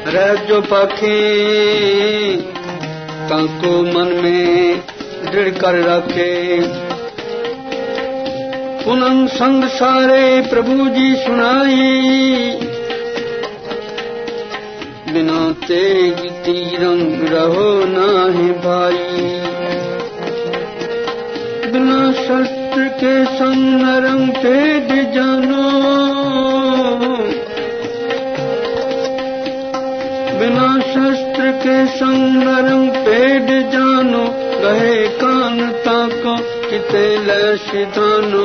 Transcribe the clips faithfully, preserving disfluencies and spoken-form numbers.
रह जो पाखे ताको मन में दृढ़ कर रखे। पुनः संग सारे प्रभु जी सुनाई, बिना तेज तीरंग रहो नाहि भाई। बिना शस्त्र के संग नरंग पेद जानो, बिना शस्त्र के संग नरंग पेद जानो। कहे कान ताको किते लैसी दानो,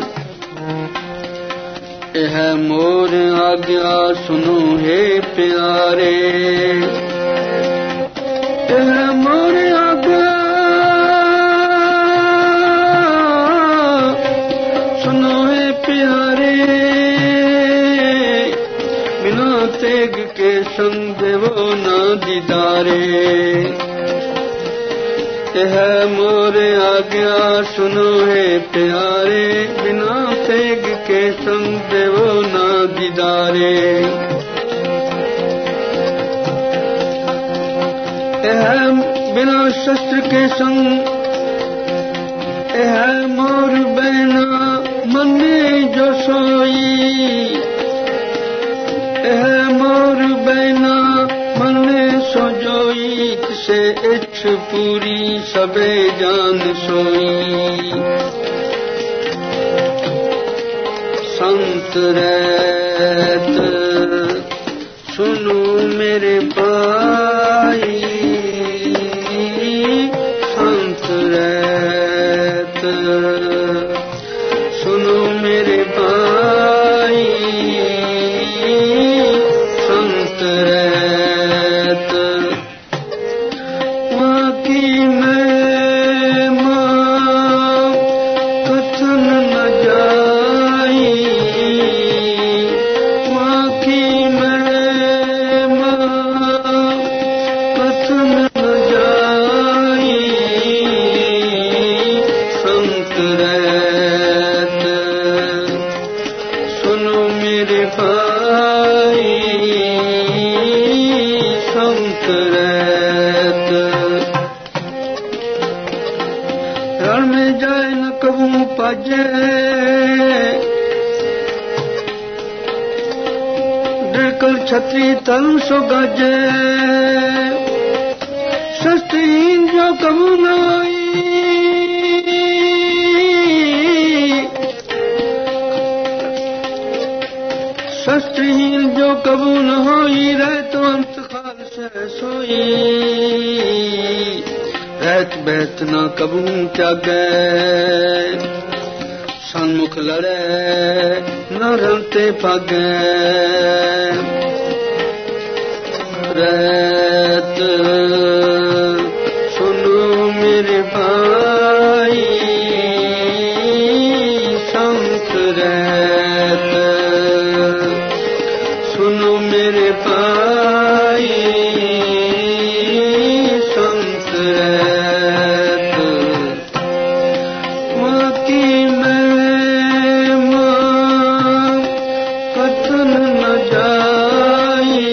यह मोर आज्ञा सुनो हे प्यारे। यह मोर आज्ञा सुनो हे प्यारे, बिना तेग के संग देवो ना दीदारे। यह मोर आज्ञा सुनो हे प्यारे, बिना तेग के संग देवो ना दीदारे। यह बिना शस्त्र के संग, यह मोर बहना मने जो सोई। यह मोर बहना मने सो जोई, से इच्छ पूरी सबे जान सोई। संत रहत सुनो मेरे भाई, संत रहत सुनो मेरे भाई। संत रहत वहाँ की मैं माँ कथन न जाई, वहाँ की मैं माँ कथन न जाई। संत रहत सुनो मेरे भाई, संत रहत रण में जाए न कबू पाजे। दृढ़ छत्री तन सो गाजे, शस्त्रहीन जो कबू न आई। शस्त्रहीन जो कबू न होई, रह तो अंत काल से सोई। रहत बहत न कबू त्यागे, सन्मुख लड़े न रंते पागे। रहत सुनो मेरे भाई, संत रहत सुनो मेरे भाई। संत रहत वहाँ की मैं माँ कथन न जाई,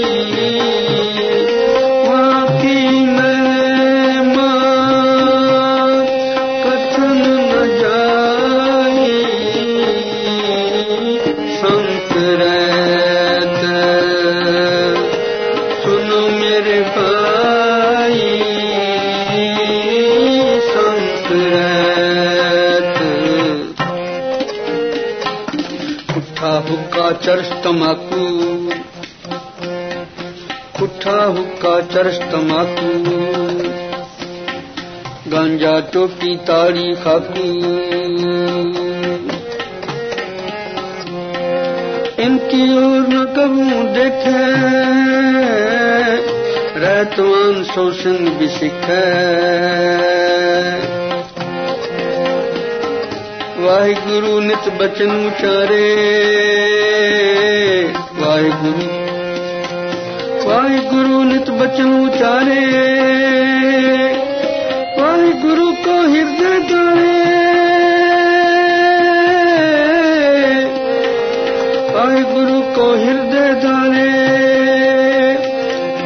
वहाँ की मैं माँ कथन न जाई। संत रहत सुनो मेरे भाई। संत रहत उठा हुक्का चरस तमाकू, उठा हुक्का चरस तमाकू। गांजा टोपी ताड़ी खाकू, इनकी ओर न कबू देखे। रहतवान सो संग भी सिखे, वाहिगुरु नित बचन उचारे। वाहिगुरु वाहिगुरु नित बचन उचारे, वाहिगुरु को हृदय गाड़े। वाहिगुरु को हृदय डाले,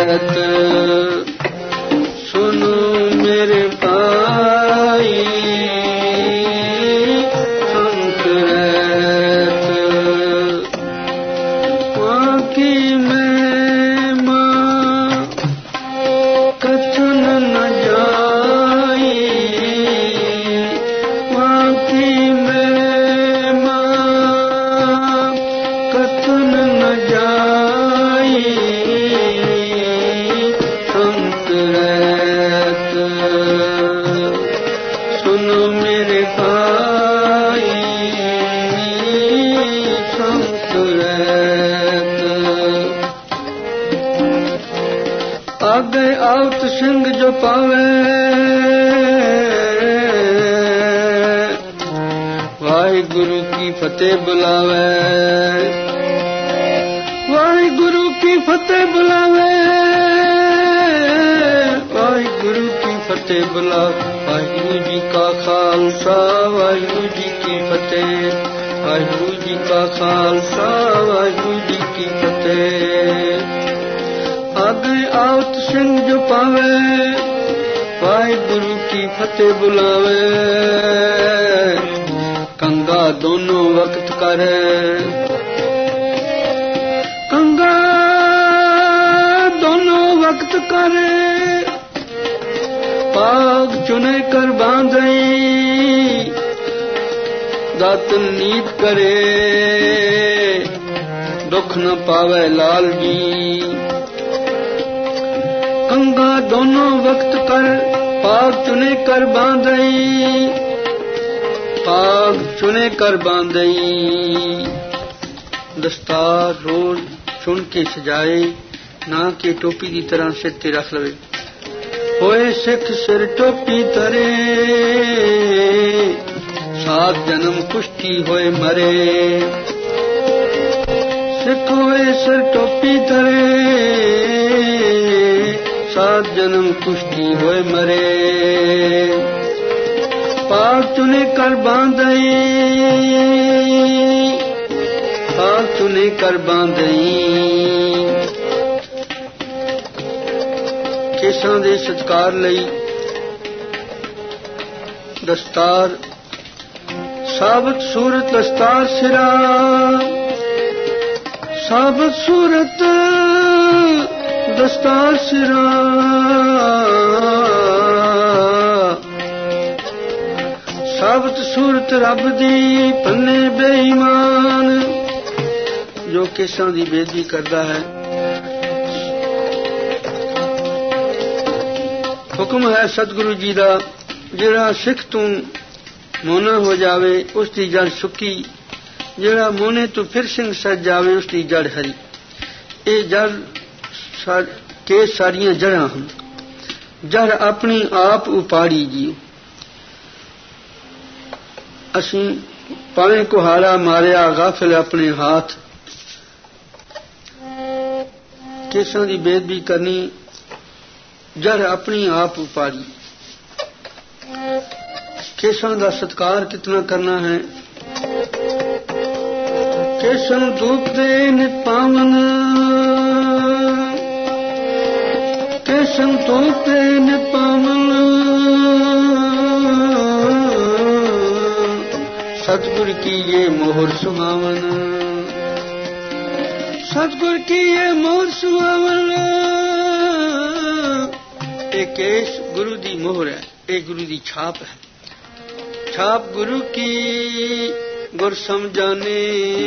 रैत सुनो मेरे भाई संत रैत वहाँ की महिमा कथन न जाई वहाँ की महिमा कथन न जाई संत रैत सुनो मेरे भाई संत रैत आगे आवत सिंह जो पावे वाहिगुरु की फतेह बुलावे वाहिगुरु की फतेह बुलावे वाहिगुरु की फतेह बुला वाहिगुरु जी का खालसा वाहिगुरु जी की फतेह वाहिगुरु जी का खालसा वाहिगुरु जी की फतेह आगे आवत सिंह जो पावे वाहिगुरु की फतेह बुलावे कंगा दोनों वक्त करे कंगा दोनों वक्त करे पाग चुने कर बांधई दातन नीत करे दुख न पावे लाल जी कंगा दोनों वक्त कर पाग चुने कर बांधई पाग चुने कर बांधई दस्तार रोज चुन के सजाए ना के टोपी की तरह सिर ते रख लवे होए सिख सिर टोपी तरे सात जन्म कुश्ती होए मरे सिख होए सिर टोपी तरे सात जन्म कुश्ती होए मरे पाग चुने कर बांधई पाग चुने कर बांधई केसां दे सत्कार लई दस्तार साबत सूरत दस्तार सिरा साबत सूरत दस्तार सिरा साबत सूरत रब दी पन्ने बेईमान जो केसां दी बेइज्जती करदा है हुक्म है सतगुरु जी दा जेड़ा सिख तू मोना हो जावे उसकी जड़ सुक्की जेड़ा मोने तो फिर सिंह सज जावे उसकी जड़ हरी ये जड़ के सारियां जड़ां हन जड़ अपनी आप उपाड़ी जीओ असीं पावे कुहारा मारिया गाफिल अपने हाथ केसां दी बेइज्जती करनी जड़ अपनी आप उपाड़ी केसां दा सत्कार कितना करना है केसन धूप दे नित पावन केसन धूप दे नित पावन सतगुर की ये मोहर सुहावन सतगुर की ये मोहर सुहावन ये केश गुरु दी मोहर है ये गुरु दी छाप है छाप गुरु की गुर समझाने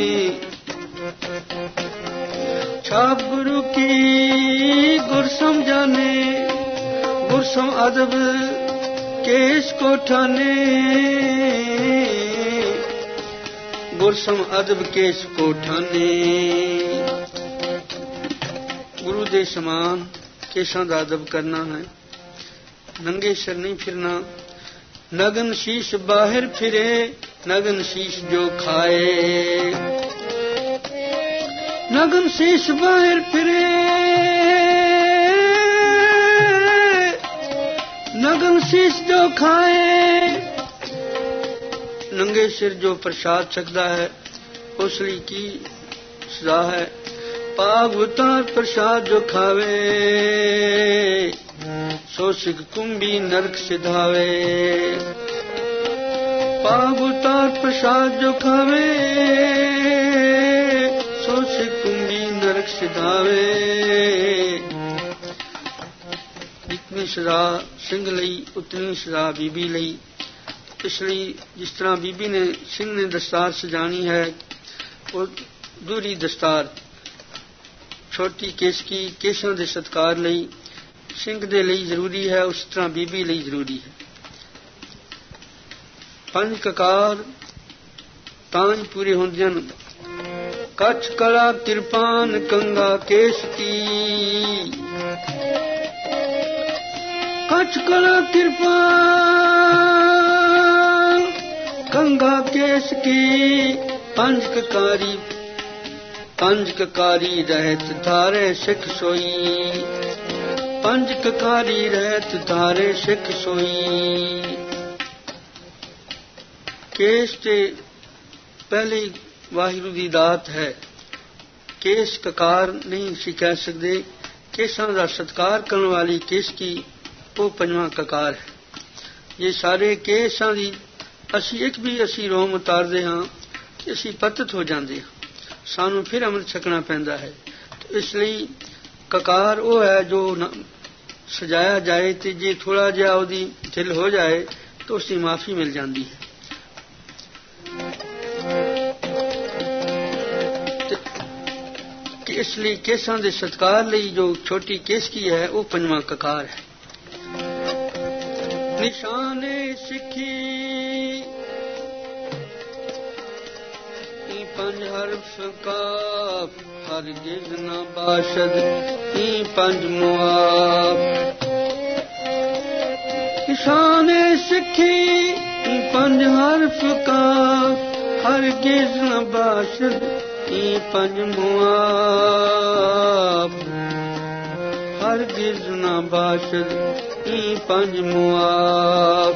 छाप गुरु की गुर समझाने गुर सम अदब केश को ठाने गुर सम अदब केश को ठाने गुरु दे समान केशां दा अदब करना है नंगे सिर नहीं फिरना नगन शीश बाहर फिरे नगन शीश जो खाए नगन शीश बाहर फिरे नगन शीश जो खाए नंगे सिर जो प्रसाद सकता है उसली की सजा है पाग उतार प्रसाद जो खावे सो सिख कुंभी नरक सिधावे। पाग उतार प्रसाद जो खावे सो सिख कुंभी नरक सिधावे। जितनी सजा ਸਿੰਘ ਲਈ उतनी सजा बीबी ਲਈ। ਇਸ ਲਈ ਜਿਸ ਤਰ੍ਹਾਂ ਬੀਬੀ ਨੇ ਸਿੰਘ ਨੇ ਦਸਤਾਰ ਸਜਾਣੀ ਹੈ ਉਹ ਦੂਰੀ ਦਸਤਾਰ ਛੋਟੀ ਕੇਸਕੀ ਕੇਸਾਂ ਦੇ ਸਤਕਾਰ ਲਈ ਸਿੰਘ ਦੇ ਲਈ ਜ਼ਰੂਰੀ ਹੈ, ਉਸ ਤਰ੍ਹਾਂ ਬੀਬੀ ਲਈ ਜ਼ਰੂਰੀ ਹੈ। ਪੰਜ ਕਕਾਰ ਤਾਂ ਹੀ ਪੂਰੇ ਹੁੰਦੇ ਹਨ। ਕੱਛ ਕਲਾ ਕਿਰਪਾਨ ਕੰਗਾ ਕੇਸਕੀ। ਕੱਛ ਕਲਾ ਕਿਰਪਾਨ ਕੰਗਾ ਕੇਸਕੀ। ਪੰਜ ਕਕਾਰੀ ਪੰਜ ਕਕਾਰੀ ਰਹਿਤ ਧਾਰੇ ਸਿੱਖ ਸੋਈ। ਪੰਜ ਕਕਾਰੀ ਰਹਿਤ ਧਾਰੇ ਸਿੱਖ ਸੋਈ। ਕੇਸ ਤੇ ਪਹਿਲੀ ਵਾਹਿਗੁਰੂ ਦੀ ਦਾਤ ਹੈ। ਕੇਸ ਕਕਾਰ ਨਹੀਂ ਅਸੀਂ ਕਹਿ ਸਕਦੇ। ਕੇਸਾਂ ਦਾ ਸਤਕਾਰ ਕਰਨ ਵਾਲੀ ਕੇਸਕੀ ਉਹ ਪੰਜਵਾਂ ਕਕਾਰ ਹੈ। ਇਹ ਸਾਰੇ ਕੇਸਾਂ ਦੀ ਅਸੀਂ ਇੱਕ ਵੀ ਅਸੀਂ ਰੋਮ ਉਤਾਰਦੇ ਹਾਂ ਅਸੀਂ ਪਤਿਤ ਹੋ ਜਾਂਦੇ ਹਾਂ, ਸਾਨੂੰ ਫਿਰ ਅੰਮ੍ਰਿਤ ਛਕਣਾ ਪੈਂਦਾ ਹੈ। ਇਸ ਲਈ ਕਕਾਰ ਉਹ ਹੈ ਜੋ ਸਜਾਇਆ ਜਾਏ ਤੇ ਜੇ ਥੋੜਾ ਜਿਹਾ ਉਹਦੀ ਢਿੱਲ ਹੋ ਜਾਏ ਤਾਂ ਉਸਦੀ ਮਾਫੀ ਮਿਲ ਜਾਂਦੀ ਹੈ। ਇਸ ਲਈ ਕੇਸਾਂ ਦੇ ਸਤਕਾਰ ਲਈ ਜੋ ਛੋਟੀ ਕੇਸਕੀ ਹੈ ਉਹ ਪੰਜਵਾਂ ਕਕਾਰ ਹੈ। ਨਿਸ਼ਾਨੇ ਸਿੱਖੀ ਇਹ ਪੰਜ ਹਰਫ ਕਾ ਹਰਗਿਜ਼ ਨਾ ਬਾਸ਼ਦ ਇਹ ਪੰਜ ਮੁਆਬ। ਨਿਸ਼ਾਨੇ ਸਿੱਖੀ ਇਹ ਪੰਜ ਹਰਫ ਕਾ ਹਰਗਿਜ਼ ਨਾ ਬਾਸ਼ਦ ਇਹ ਪੰਜ ਮੁਆਬ। ਹਰਗਿਜ਼ ਨਾ ਬਾਸ਼ਦ ਇਹ ਪੰਜ ਮੁਆਬ।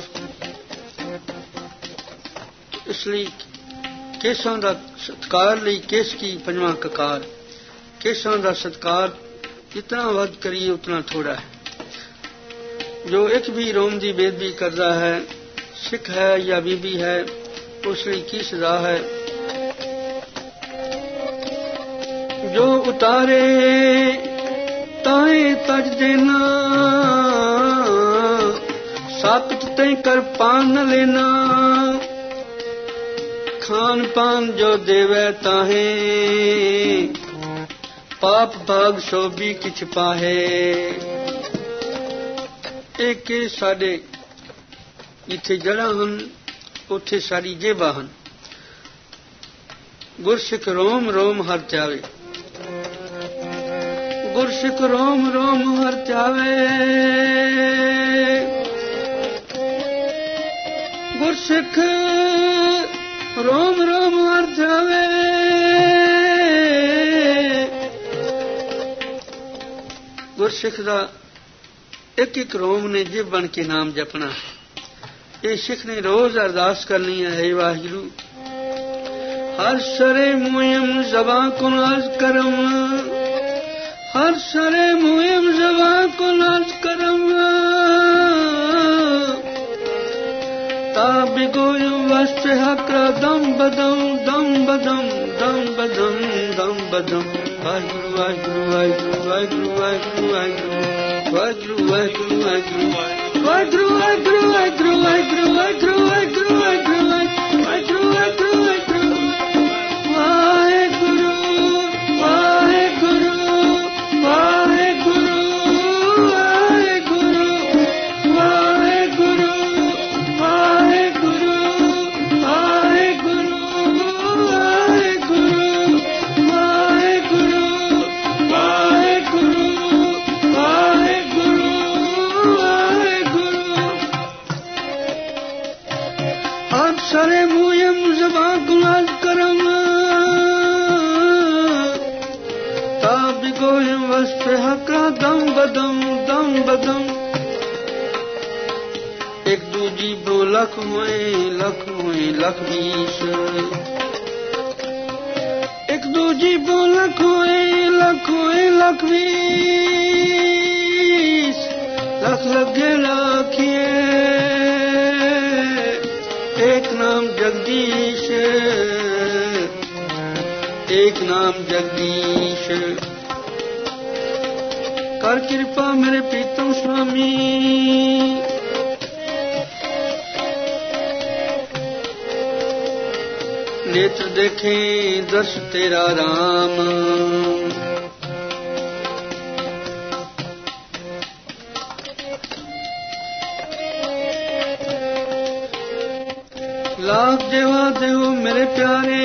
ਇਸ ਲਈ ਕੇਸਾਂ ਦਾ ਸਤਕਾਰ ਲਈ ਕੇਸਕੀ ਪੰਜਵਾਂ ਕਕਾਰ। ਕੇਸਾਂ ਦਾ ਸਤਕਾਰ ਜਿਤਨਾ ਵੱਧ ਕਰੀਏ ਉਤਨਾ ਥੋੜਾ ਹੈ। ਜੋ ਇੱਕ ਵੀ ਰੋਮ ਦੀ ਬੇਅਦਬੀ ਕਰਦਾ ਹੈ ਸਿੱਖ ਹੈ ਜਾਂ ਬੀਬੀ ਹੈ ਉਸ ਲਈ ਕੀ ਸਜ਼ਾ ਹੈ। ਜੋ ਉਤਾਰੇ ਤਾਏ ਤਜ ਦੇਣਾ ਸਾਕਤ ਤੇ ਕਰ ਪਾਨ ਨ ਲੈਣਾ। ਖਾਨ ਪਾਨ ਜੋ ਦੇਵੈ ਤਾਹੇ ਪਾਪ ਭਾਗ ਸੋਭੀ ਕਿਛ ਪਾਹੇ। ਇਹ ਕਿ ਸਾਡੇ ਇੱਥੇ ਜੜ੍ਹਾਂ ਹਨ ਉੱਥੇ ਸਾਡੀ ਜੇਬਾਂ ਹਨ। ਗੁਰਸਿੱਖ ਰੋਮ ਰੋਮ ਹਰ ਚਾਵੇ। ਗੁਰਸਿੱਖ ਰੋਮ ਰੋਮ ਹਰ ਚਾਵੇ। ਗੁਰਸਿੱਖ ਰੋਮ ਰੋਮ ਹਰ ਚਾਵੇ। ਗੁਰਸਿੱਖ ਦਾ ਇੱਕ ਇੱਕ ਰੋਮ ਨੇ ਜਿਬ ਬਣ ਕੇ ਨਾਮ ਜਪਣਾ। ਇਹ ਸਿੱਖ ਨੇ ਰੋਜ਼ ਅਰਦਾਸ ਕਰਨੀ ਹੈ, हे ਵਾਹਿਗੁਰੂ ਹਰ ਸਰੇ ਮੁਇਮ ਜ਼ਬਾਂ ਕੋ ਨਾਜ਼ ਕਰਮ। हर सरे मुहिम जवा को नाज करम। ताबिगोय वस्त हकरा दम बदम दम बदम दम बदम दम बदम। वाहिगुरु वाहिगुरु वाहिगुरु वाहिगुरु वाहिगुरु वाहिगुरु वाहिगुरु वाहिगुरु वाहिगुरु वाहिगुरु वाहिगुरु वाहिगुरु वाहिगुरु वाहिगुरु वाहिगुरु वाहिगुरु वाहिगुरु वाहिगुरु सरे मुयम जबा गुनाज करम। ताबिगोयम वस्त हकरा दम बदम दम बदम। एक दूजी बो लख हुए लख हुए लख बीस। एक दूजी बो लखोए लखोए लख बीस लख लगे लाखिए एक नाम जगदीश एक नाम जगदीश कर कृपा मेरे प्रीतम स्वामी नेत्र देखें दर्श तेरा राम लाख देवा देव मेरे प्यारे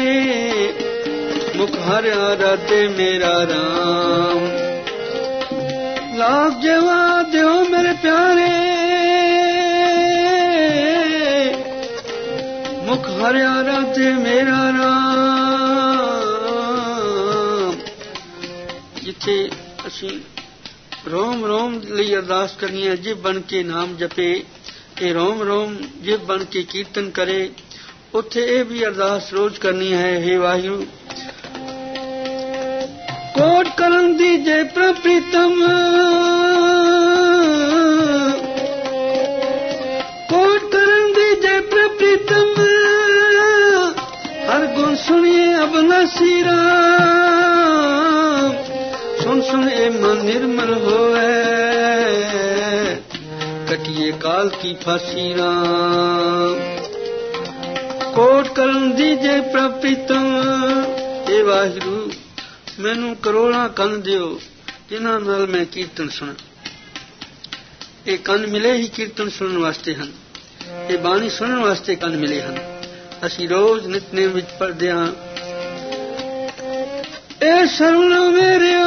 मुख हर आराधे मेरा राम लाख देवा देव मेरे प्यारे मुख हर आराधे मेरा राम जिथे असी रोम रोम ਲਈ ਅਰਦਾਸ ਕਰਨੀ ਹੈ ਜਿਬ ਬਣ ਕੇ ਨਾਮ ਜਪੇ ਇਹ रोम रोम जिब बन के कीर्तन करे उत्थे ये भी अरदास रोज करनी है हे वाहिगुरु कोट करन दी जय प्रीतम कोट करन दी जय प्रीतम हर गुण सुनिए अबनासी राम सुन सुन ए मन निर्मल होए कटिए काल की फांसी राम कोट करन दीजे प्रीतम हे वाहिगुरु मैनू करोड़ां कंन दिओ जिन्हां नाल मैं कीर्तन सुना ये कंन मिले ही कीर्तन सुनन वास्ते हन ये बाणी सुनन वास्ते कंन मिले हन असीं रोज नितनेम विच पढ़दे हां ए सरवण मेरिया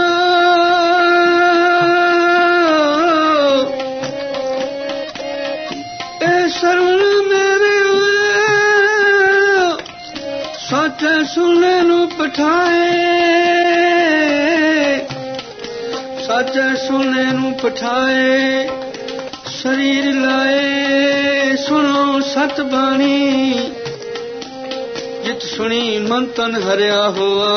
सरवण मेरे सच सुनने नू पठाए सच सुनने नू पठाए शरीर लाए सुनो सत बाणी जित सुनी मन तन हरिया होआ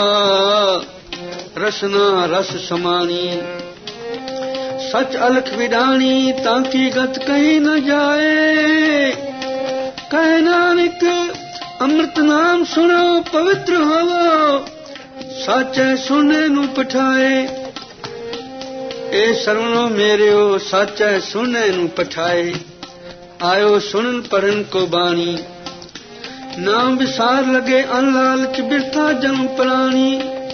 रसना रस समानी सच अलख विडानी ताकि गत कहीं न जाए कह नानक अमृत नाम सुनो पवित्र होवो सच सुने नू पठाए ए सरवणो मेरियो सच सुने नू पठाए आयो सुनन परन को बाणी नाम विसार लगे अनलालच बिरथा जन्म प्राणी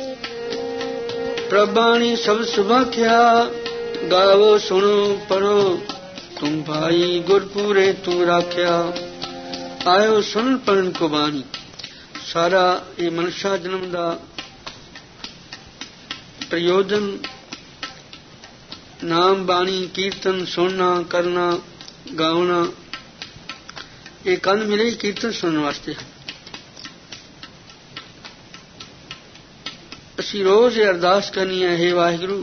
प्रबाणी सब सुभाख्या गावो सुनो पढ़ो तुम भाई गुरपुरे तू राख्या आयो सुन पढ़न को बाणी सारा ये मनुष्य जन्म का प्रयोजन नाम बाणी कीर्तन सुनना करना गावना ये कंन मिले कीर्तन सुनने वास्ते असी रोज ये अरदास करनी है हे वाहिगुरु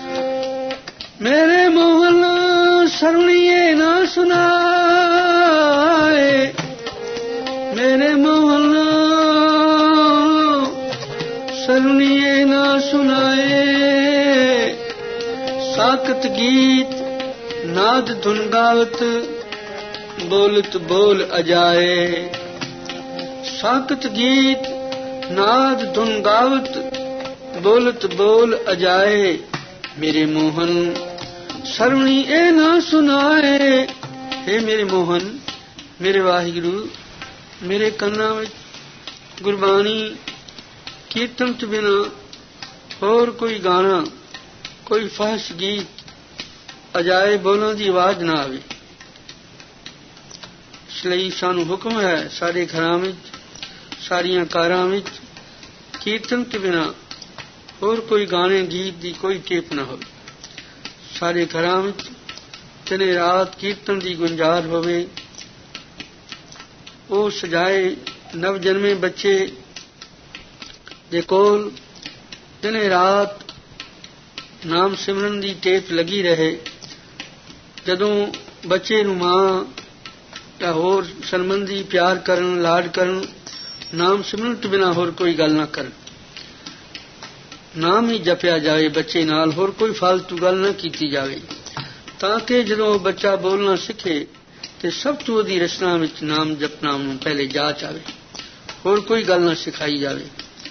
मेरे मोहन सरवणिए ना सुनाए मेरे मोहन सरवणिए ना सुनाए साकत गीत नाद धुन गावत बोलत बोल अजाए साकत गीत नाद धुन गावत बोलत बोल अजाए मेरे मोहन सरवणी ए ना सुनाए हे मेरे मोहन मेरे वाहिगुरु मेरे कन्ना विच गुरबाणी कीर्तन तो बिना और कोई गाना कोई फहश गीत अजाए बोलों की आवाज ना आवे इसलिए सानू हुक्म है सारे घरां विच सारियां कारां विच कीर्तन तो बिना और कोई गाने गीत की कोई टेप न हो सारे घरां विच दिने रात कीर्तन की गुंजार होवे वो सजाए नव जन्मे बच्चे दे कोल दिने रात नाम सिमरन की टेप लगी रहे जदों बच्चे नूं मां या होर संबंधी प्यार करन लाड करन नाम सिमरन तो बिना होर कोई गल ना करन ਨਾਮ ਹੀ ਜਪਿਆ ਜਾਵੇ ਬੱਚੇ ਨਾਲ, ਹੋਰ ਕੋਈ ਫਾਲਤੂ ਗੱਲ ਨਾ ਕੀਤੀ ਜਾਵੇ, ਤਾਂ ਕਿ ਜਦੋਂ ਬੱਚਾ ਬੋਲਣਾ ਸਿੱਖੇ ਤੇ ਸਭ ਤੋਂ ਉਹਦੀ ਰਚਨਾ ਵਿੱਚ ਨਾਮ ਜਪਣਾ ਨੂੰ ਪਹਿਲੇ ਜਾਚ ਆਵੇ, ਹੋਰ ਕੋਈ ਗੱਲ ਨਾ ਸਿਖਾਈ ਜਾਵੇ।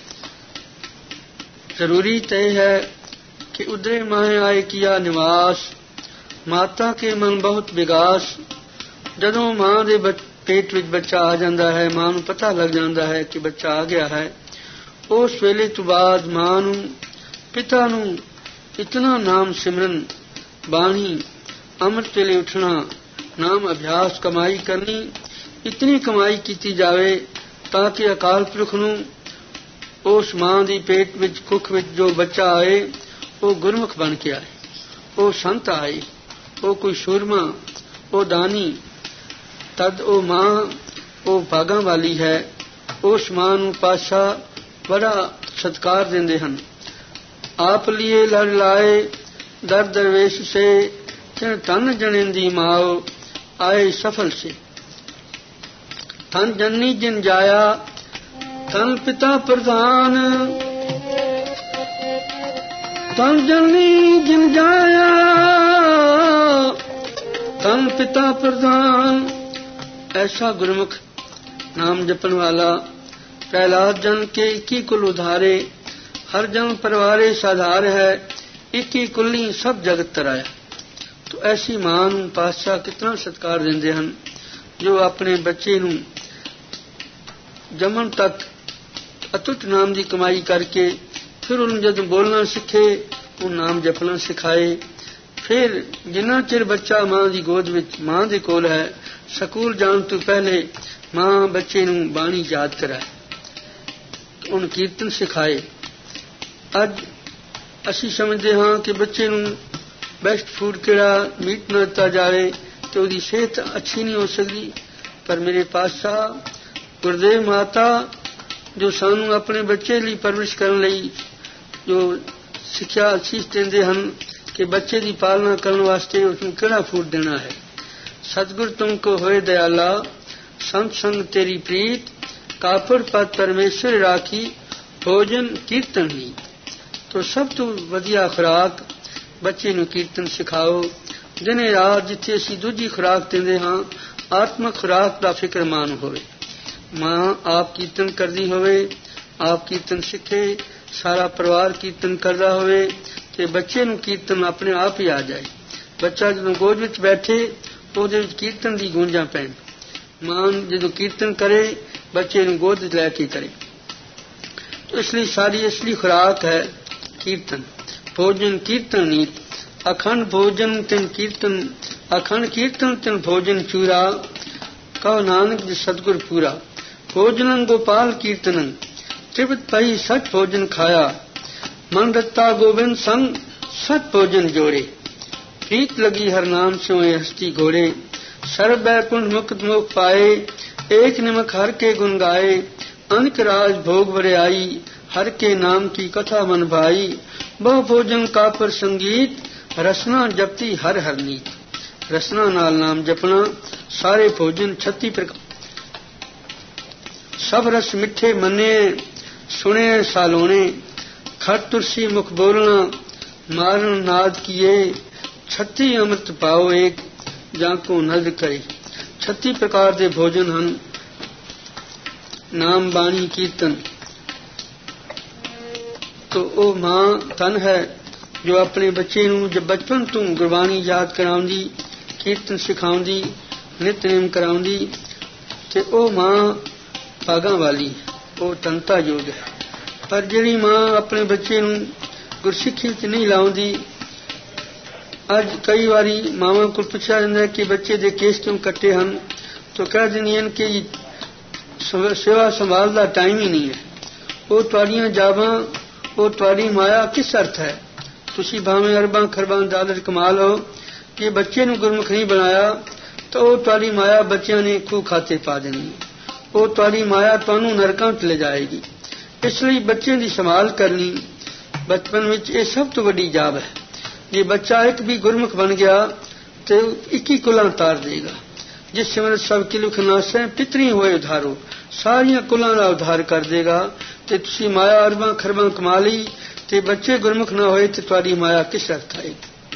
ਜ਼ਰੂਰੀ ਤੈ ਹੈ ਕਿ ਉਧਰੇ ਮਾਹੇ ਆਏ ਕੀਆ ਨਿਵਾਸ, ਮਾਤਾ ਕੇ ਮਨ ਬਹੁਤ ਵਿਗਾਸ। ਜਦੋਂ ਮਾਂ ਦੇ ਪੇਟ ਵਿੱਚ ਬੱਚਾ ਆ ਜਾਂਦਾ ਹੈ, ਮਾਂ ਨੂੰ ਪਤਾ ਲੱਗ ਜਾਂਦਾ ਹੈ ਕਿ ਬੱਚਾ ਆ ਗਿਆ ਹੈ, ਉਸ ਵੇਲੇ ਤੋਂ ਬਾਅਦ ਮਾਂ ਨੂੰ, ਪਿਤਾ ਨੂੰ ਇਤਨਾ ਨਾਮ ਸਿਮਰਨ, ਬਾਣੀ, ਅੰਮ੍ਰਿਤ ਵੇਲੇ ਉੱਠਣਾ, ਨਾਮ ਅਭਿਆਸ, ਕਮਾਈ ਕਰਨੀ, ਇਤਨੀ ਕਮਾਈ ਕੀਤੀ ਜਾਵੇ ਤਾਂ ਕਿ ਅਕਾਲ ਪੁਰਖ ਨੂੰ ਉਸ ਮਾਂ ਦੀ ਪੇਟ ਵਿੱਚ, ਕੁੱਖ ਵਿੱਚ ਜੋ ਬੱਚਾ ਆਏ ਉਹ ਗੁਰਮੁਖ ਬਣ ਕੇ ਆਏ, ਉਹ ਸੰਤ ਆਏ, ਉਹ ਕੋਈ ਸੂਰਮਾ, ਉਹ ਦਾਨੀ। ਤਦ ਉਹ ਮਾਂ ਉਹ ਭਾਗਾਂ ਵਾਲੀ ਹੈ। ਉਸ ਮਾਂ ਨੂੰ ਪਾਤਸ਼ਾਹ ਬੜਾ ਸਤਿਕਾਰ ਦਿੰਦੇ ਹਨ। ਆਪ ਲਿਏ ਲੜ ਲਾਏ ਦਰ ਦਰਵੇਸ਼ ਸੇ, ਤਨ ਜਣਿੰਦੀ ਮਾਓ ਆਏ ਸਫਲ ਸੇ। ਤਨ ਜਨਨੀ ਜਿਨ ਜਾਇਆ ਤਨ ਪਿਤਾ ਪ੍ਰਧਾਨ, ਤਨ ਜਨਨੀ ਜਿਨ ਜਾਇਆ ਤਨ ਪਿਤਾ ਪ੍ਰਧਾਨ। ऐसा गुरमुख नाम जपन वाला प्रहलाद जन के इक्की कुल उधारे, हर जन परवारे साधार है, इक्की कुली सब जगत तराया। तो ऐसी मां नूं पातशाह कितना सत्कार दिंदे हन, जो अपने बच्चे नूं जमन तक अतुट नाम की कमाई करके फिर उन्हें जब बोलना सीखे, वो नाम जपना सिखाए। फिर जिन्ना चिर बच्चा मां की गोद विच मां दे कोल है, ਸਕੂਲ ਜਾਣ ਤੋਂ ਪਹਿਲੇ ਮਾਂ ਬੱਚੇ ਨੂੰ ਬਾਣੀ ਯਾਦ ਕਰਾਏ, ਉਹਨੂੰ ਕੀਰਤਨ ਸਿਖਾਏ। ਅੱਜ ਅਸੀਂ ਸਮਝਦੇ ਹਾਂ ਕਿ ਬੱਚੇ ਨੂੰ ਬੈਸਟ ਫੂਡ ਕਿਹੜਾ, ਮੀਟ ਨਾ ਦਿੱਤਾ ਜਾਵੇ ਤੇ ਉਹਦੀ ਸਿਹਤ ਅੱਛੀ ਨਹੀਂ ਹੋ ਸਕਦੀ। ਪਰ ਮੇਰੇ ਪਾਤਸ਼ਾਹ ਗੁਰਦੇਵ ਮਾਤਾ ਜੋ ਸਾਨੂੰ ਆਪਣੇ ਬੱਚੇ ਲਈ ਪਰਵਰਿਸ਼ ਕਰਨ ਲਈ ਜੋ ਸਿੱਖਿਆ ਅਸੀਸ ਦਿੰਦੇ ਹਨ ਕਿ ਬੱਚੇ ਦੀ ਪਾਲਣਾ ਕਰਨ ਵਾਸਤੇ ਉਸਨੂੰ ਕਿਹੜਾ ਫੂਡ ਦੇਣਾ ਹੈ। सतगुर तुमको होए दयाला, संत संग तेरी प्रीत, कापुर पद परमेश्वर राखी, भोजन कीर्तन ही। तो सब तो वधिया खुराक बच्चे नूं कीर्तन सिखाओ। दिने रात जिथे असीं दूजी खुराक दिंदे हां, आत्मक खुराक दा फिक्रमान होवे। मां आप कीर्तन करदी होवे, आप कीर्तन सिखे, सारा परिवार कीर्तन करदा होवे ते बच्चे नूं कीर्तन अपने आप ही आ जाए। बच्चा जदों गोद विच बैठे ਉਹਦੇ ਵਿੱਚ ਕੀਰਤਨ ਦੀ ਗੂੰਜਾਂ ਪੈਣ। ਮਾਂ ਜਦੋਂ ਕੀਰਤਨ ਕਰੇ ਬੱਚੇ ਨੂੰ ਗੋਦ ਵਿੱਚ ਲੈ ਕੇ ਕਰੇ। ਇਸ ਲਈ ਸਾਰੀ ਅਸਲੀ ਖੁਰਾਕ ਹੈ ਕੀਰਤਨ। ਭੋਜਨ ਕੀਰਤਨ ਨੀਤ, ਅਖੰਡ ਭੋਜਨ ਤਿਨ ਕੀਰਤਨ, ਅਖੰਡ ਕੀਰਤਨ ਤਿਨ ਭੋਜਨ ਚੂਰਾ, ਕਹੋ ਨਾਨਕ ਜੀ ਸਤਿਗੁਰ ਪੂਰਾ। ਭੋਜਨੰ ਗੋਪਾਲ ਕੀਰਤਨੰ, ਤ੍ਰਿਪਤ ਪਈ ਸਤ ਭੋਜਨ ਖਾਇਆ, ਮਨ ਰੱਤਾ ਗੋਬਿੰਦ ਸੰਗ सत भोजन जोड़े। प्रीत लगी हर नाम से हस्ती घोड़े, सर्व बैकुंठ मुक्त मुख पाए, एक निमक हर के गुण गाए, अनक राज भोग भरे आई, हर के नाम की कथा मन भाई, बहु भोजन का पर संगीत, रसना जपती हर हर नीत। रसना नाल नाम जपना, सारे भोजन छत्ती प्रकार, सब रस मिठे मने, सुने सालोने, खट तुलसी मुख बोलना, मारन नाद किए, छत्ती अमृत पाओ एक, जाको नद करे। छत्ती प्रकार के भोजन हन, नाम बाणी कीर्तन। तो ओ मां तन है जो अपने बच्चे नूं जब बचपन तो गुरबाणी याद कराउंदी, कीर्तन सिखाउंदी, नितनेम कराउंदी, ते ओ मां भागां वाली, ओ तनता योग है। पर जिहड़ी मां अपने बच्चे नूं गुरसिੱਖੀ विच नहीं लाउंदी, अज कई बारी मावां को पूछा जाता है कि बच्चे दे केस क्यों कट्टे हैं, तो कह दिंदियां कि सेवा संभाल का टाइम ही नहीं है। वो तुहाड़ियां जावां, वो तुहाड़ी माया किस अर्थ है। तुसीं भावें अरबां खरबां डॉलर कमा लो, कि बच्चे नूं गुरमुख नहीं बनाया तो वो तुहाड़ी माया बच्चों ने खूह खाते पा देनी, वो तुहाड़ी माया तुहानूं नरकां च ले जाएगी। इसलिए बच्चे की संभाल करनी बचपन में ये सब तो वड्डी जाब है। जे बच्चा एक भी गुरमुख बन गया तो इक्की कुलां तार देगा। जिस सिमरत सब किलु खनासे पितरी होए उधारो, सारिया कुलां दा उधार कर देगा। ते तुसी माया अरबां खरबां कमा ली ते बच्चे गुरमुख ना होए ते तुहाडी माया किस अर्थ आएगी।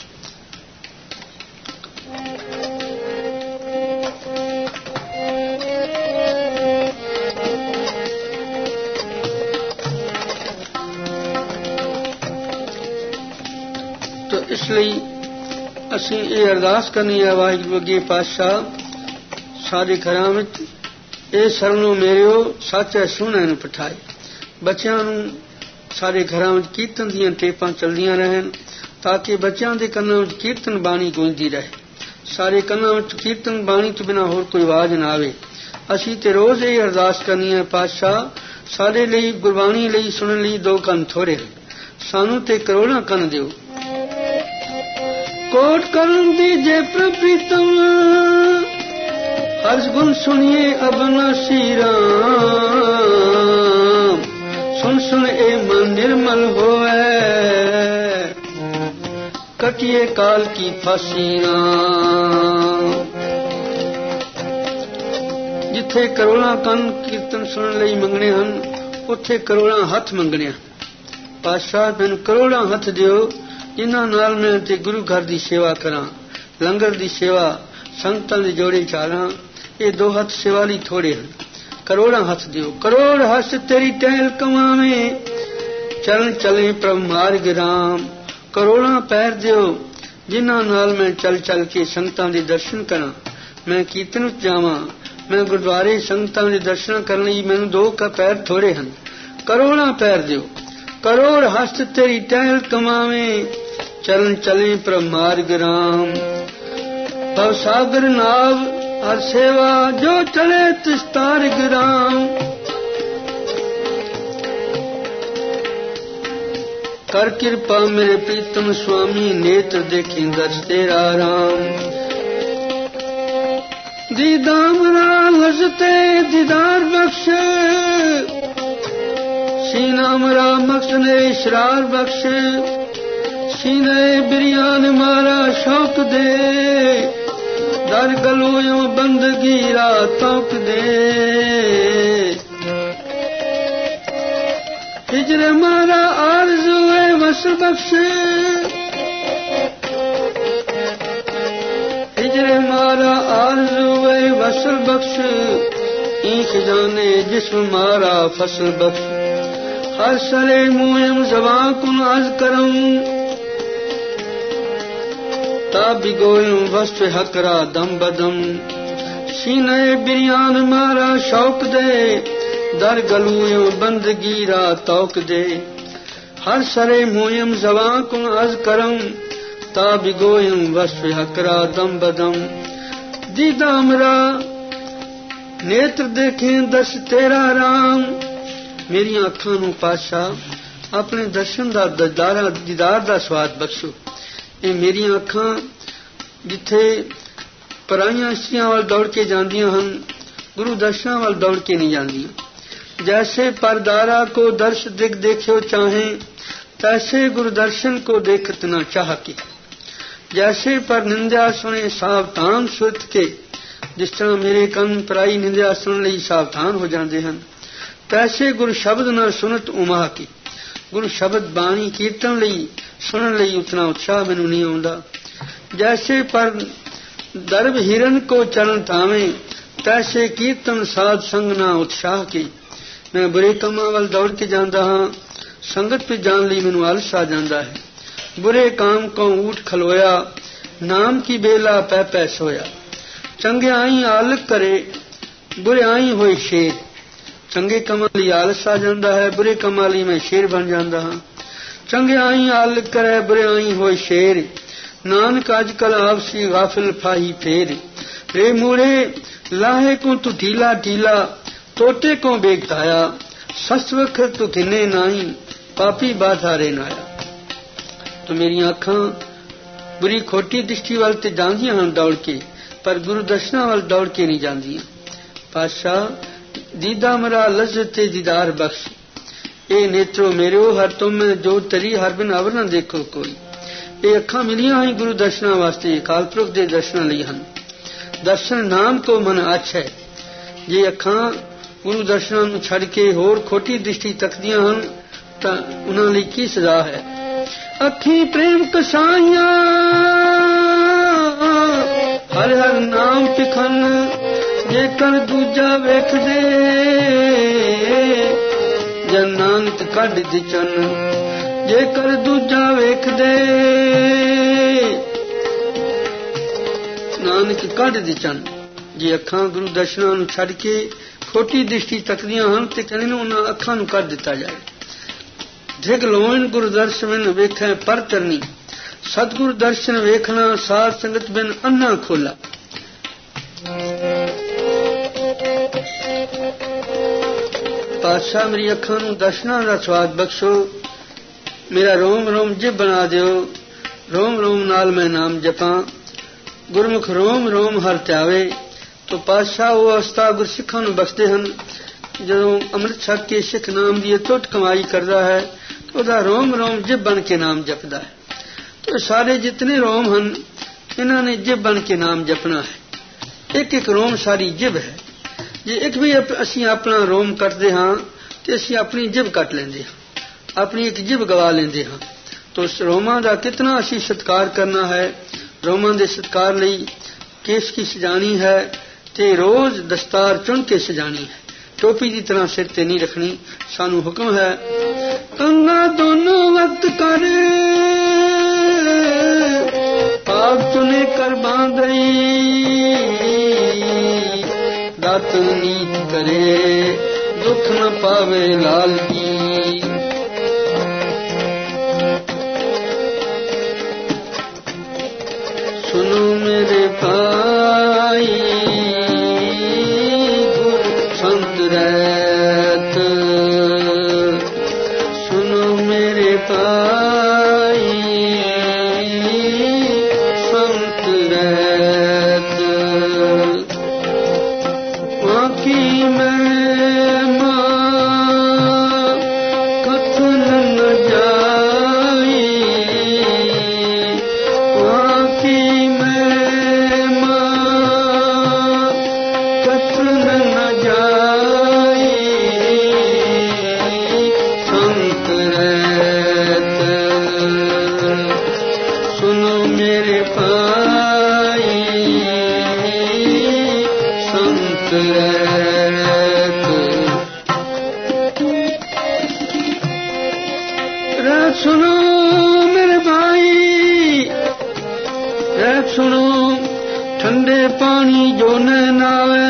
तो इसलिए असीं ये अरदास करनी है वाहिगुरू अगे पातशाह सारे घरां विच ਇਹ ਸਰਣੋ ਮੇਰਿਓ ਸੱਚੇ ਸੁਣੇ ਨੂੰ ਪਠਾਏ। ਬੱਚਿਆਂ ਨੂੰ ਸਾਰੇ ਘਰਾਂ ਵਿੱਚ ਕੀਰਤਨ ਦੀਆਂ ਟੇਪਾਂ ਚੱਲਦੀਆਂ ਰਹਿਣ ਤਾਂ ਕਿ ਬੱਚਿਆਂ ਦੇ ਕੰਨਾਂ ਵਿੱਚ ਕੀਰਤਨ ਬਾਣੀ ਗੂੰਜਦੀ ਰਹੇ। ਸਾਰੇ ਕੰਨਾਂ ਵਿੱਚ ਕੀਰਤਨ ਬਾਣੀ ਤੋਂ ਬਿਨਾਂ ਹੋਰ ਕੋਈ ਆਵਾਜ਼ ਨਾ ਆਵੇ। ਅਸੀਂ ਤੇ ਰੋਜ਼ ਇਹ ਅਰਦਾਸ ਕਰਨੀ ਹੈ ਪਾਤਸ਼ਾਹ ਸਾਡੇ ਲਈ ਗੁਰਬਾਣੀ ਲਈ ਸੁਣਨ ਲਈ ਦੋ ਕੰਨ ਥੋੜੇ ਹਨ, ਸਾਨੂੰ ਤੇ ਕਰੋੜਾਂ ਕੰਨ ਦਿਓ। ਕੋਟ ਕਰਨ ਦੀ ਜੇ ਪ੍ਰਪ੍ਰੀਤਮ हर्ष गुण सुनिए अब नसीरा सुन सुन ए मन निर्मल होए कटिए काल की फांसीरा। जिथे करोड़ां कन कीर्तन सुनने लई मंगने हन उत्थे करोड़ां हथ मंगने हन। पातशाह मैनूं करोड़ां हथ दिओ जिन्हां नाल मैं ते गुरु घर दी सेवा करां, लंगर दी सेवा, संगतां दे जोड़े चालां। ये दो हथ सेवाली थोड़े हैं, करोड़ा हथ दियो। करोड़ हस तेरी टहल कमावे चलन चले प्रभ मार्ग राम। करोड़ा पैर दियो जिन्हां नाल मैं चल चल के संगतां दे दर्शन करा। मैं कीर्तन विच जावां, मैं गुरुद्वारे संगतां दे दर्शन करन लई मैनूं दो का पैर थोड़े हन। करोड़ा पैर दियो। करोड़ हस तेरी टहल कमावे चलन चले प्रभ मार्ग राम। भव सागर नाव हर सेवा जो चले तिस तारिक राम। कर कृपा मेरे प्रीतम स्वामी नेत्र देखें दर्श तेरा राम। दीदाम राम हसते दीदार बख्श सीनाम राम मक्सने इशरार बख्श। सीने बिरियान मारा शौक दे दर गलोयो बंदगी रातों दे। हिजर मारा आरज़ू वसल बख्श हिजर मारा आरज़ू वसल बख्श। ईख जाने जिस्म मारा फसल बख्श। हर सरे मुयम जवां कुन आज करऊं बिगोयूं वस्त हकरा दम बदम। सीने बिरियान मारा शौक दे दर गलूयो बंदगी रा तौक दे। हर सरे मोयम जवां को अज करम ता बिगोयूं वस्त हकरा दम बदम। दीदा मरा नेत्र देखें दस तेरा राम। मेरी अखां नूं पातशाह अपने दर्शन दा दीदार दीदार दा स्वाद बख्शो। ये मेरी अखां जिथे पराइयां इस्त्रियां वाल दौड़ के जांदियां हन गुरु दर्शनां वाल दौड़ के नहीं जांदियां। जैसे परदारा को दर्श दिख देखियो चाहे तैसे गुरु दर्शन को देखत न चाह के। जैसे पर निंदा सुने सावधान सुरत के जिस तरह मेरे कन पराई निंदा सुन लई सावधान हो जाते हैं तैसे गुरु शब्द न सुनत उमा के। गुरु शब्द बाणी कीर्तन लई सुनन लई उतना उत्साह मैनू नहीं आउंदा। जैसे पर दरब हिरन को चरण थावे तैसे कीर्तन साध संग ना उत्साह के। मैं बुरे कामां वल दौड़ के जांदा हां संगत पे जान लई मैनू आलस आ जांदा है। बुरे काम को ऊठ खलोया नाम की बेला पै पै सोया। चंगे आई आलक करे बुरे आई होए शेर। चंगे कामां लई आलस आ जांदा है, बुरे कामां लई मैं शेर बन जांदा हां। चंगे आई आलक करे बुरे आई होए शेर। नानक अजकल आपसी गाफिल फाही फेर। रे मूरे लाहे को तू ढीला ढीला तोटे को बेगताया। सस वखर तू थिने नाही पापी बाधा रे नाया। तो मेरी अखां बुरी खोटी दृष्टि वाल ते जांदियां हन दौड़ के पर गुरु दर्शना वाल दौड़ के नहीं जांदियां। पातशाह दीदा मरा लज्जत दीदार बख्श। ए नेत्रो मेरे हर तुम जो तरी हर बिन अवर न देखो कोई। ये अखां मिलियां हैं गुरु दर्शना वास्ते अकाल पुरख दे दर्शना लई हन। दर्शन नाम तो मन अच्छ है। जे अखां गुरु दर्शना नूं छड़ के होर खोटी दृष्टि तकदियां हन ਤਾਂ ਉਹਨਾਂ ਲਈ ਕੀ ਸਜ਼ਾ ਹੈ। ਅੱਖੀ ਪ੍ਰੇਮ ਕਸਾਈਆਂ ਹਰ ਹਰ ਨਾਮ ਤਿਖਨ ਜੇਕਰ ਦੂਜਾ ਵੇਖਦੇ ਜਨ ਨਾਨਕ ਕੱਢ ਦੇ ਚੰਨ ਜੇਕਰ ਦੂਜਾ ਵੇਖਦੇ ਨਾਨਕ ਕੱਢ ਦੇ ਚੰਨ। ਜੇ ਅੱਖਾਂ ਗੁਰੂ ਦਰਸ਼ਨਾਂ ਨੂੰ ਛੱਡ ਕੇ ਖੋਟੀ ਦ੍ਰਿਸ਼ਟੀ ਤੱਕਦੀਆਂ ਹਨ ਤੇ ਕਹਿੰਦੇ ਨੇ ਉਹਨਾਂ ਅੱਖਾਂ ਨੂੰ ਕੱਢ ਦਿੱਤਾ ਜਾਏ। ਧਿਗ ਲੋਇਨ ਗੁਰੂ ਦਰਸ਼ਨ ਵੇਖੈ ਪਰ ਤਰਨੀ ਸਤਿਗੁਰ ਦਰਸ਼ਨ ਵੇਖਣਾ ਸਾਧ ਸੰਗਤ ਬਿਨ ਅੰਨਾ ਖੋਲਾ। ਪਾਤਸ਼ਾਹ ਮੇਰੀ ਅੱਖਾਂ ਨੂੰ ਦਰਸ਼ਨਾਂ ਦਾ ਸਵਾਦ ਬਖਸ਼ੋ, ਮੇਰਾ ਰੋਮ ਰੋਮ ਜਿਬ ਬਣਾ ਦਿਓ, ਰੋਮ ਰੋਮ ਨਾਲ ਮੈਂ ਨਾਮ ਜਪਾਂ, ਗੁਰਮੁਖ ਰੋਮ ਰੋਮ ਹਰ ਧਿਆਵੇ। तो पातशाह वो अवस्था गुरसिखा ਨੂੰ ਬਖਸ਼ਦੇ ਹਨ ਜਦੋਂ ਅੰਮ੍ਰਿਤ ਛਕ ਕੇ ਸਿੱਖ ਨਾਮ ਦੀ ਟੁੱਟ ਕਮਾਈ ਕਰਦਾ ਹੈ तो ਉਹਦਾ ਰੋਮ ਰੋਮ ਜਿਬ ਬਣ ਕੇ ਨਾਮ ਜਪਦਾ ਹੈ। तो ਸਾਰੇ ਜਿਤਨੇ ਰੋਮ ਹਨ ਇਹਨਾਂ ਨੇ ਜਿਬ ਬਣ ਕੇ ਨਾਮ ਜਪਣਾ ਹੈ। ਇੱਕ ਇੱਕ ਰੋਮ ਸਾਰੀ ਜਿਬ ਹੈ। ਜੇ ਇੱਕ ਵੀ ਅਸੀਂ ਆਪਣਾ ਰੋਮ ਕੱਟਦੇ ਹਾਂ ਤੇ ਅਸੀਂ ਆਪਣੀ ਜਿਬ ਕੱਟ ਲੈਂਦੇ ਹਾਂ, ਆਪਣੀ ਇੱਕ ਜਿਬ ਗਵਾ ਲੈਂਦੇ ਹਾਂ। तो ਰੋਮਾਂ ਦਾ ਕਿਤਨਾ ਅਸੀਂ ਸਤਿਕਾਰ ਕਰਨਾ ਹੈ। ਰੋਮਾਂ ਦੇ ਸਤਿਕਾਰ ਲਈ ਕੇਸ ਕੀ ਸਜਾਣੀ ਹੈ ਤੇ रोज दस्तार चुन के सजानी है, टोपी की तरह सिर ते नहीं रखनी। सानू हुक्म है कंगा दोनों वक्त कर पाप चुने कर बांधई दातन नीत करे दुख न पावे लाल जी। सुनो मेरे भाई रैत, सुनो मेरे भाई संत रैत। बाकी मैं मां कथन न जाई, बाकी मैं मां कथन न जाई। सुनो मेरे भाई संत रैत, रैत सुनो मेरे भाई रैत सुनो ठंडे पानी जो न आवे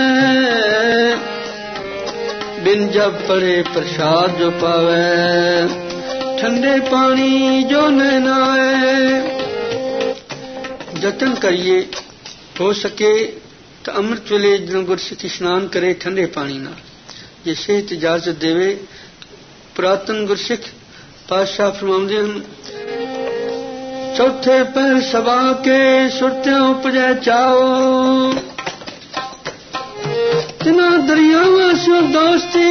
बिन जब पड़े प्रसाद जो पावे। ठंडे पानी जो न आए जतन करिए हो सके तो अमृत वेले जो गुरसिख इशनान करे ठंडे पानी ना। जे सेहत इजाजत देवे पुरातन गुरसिख पातशाह फरमाउंदे हन चौथे पैर सबा के सुरत्यां उपजे चाओ तिना दरियावां सो दोस्ती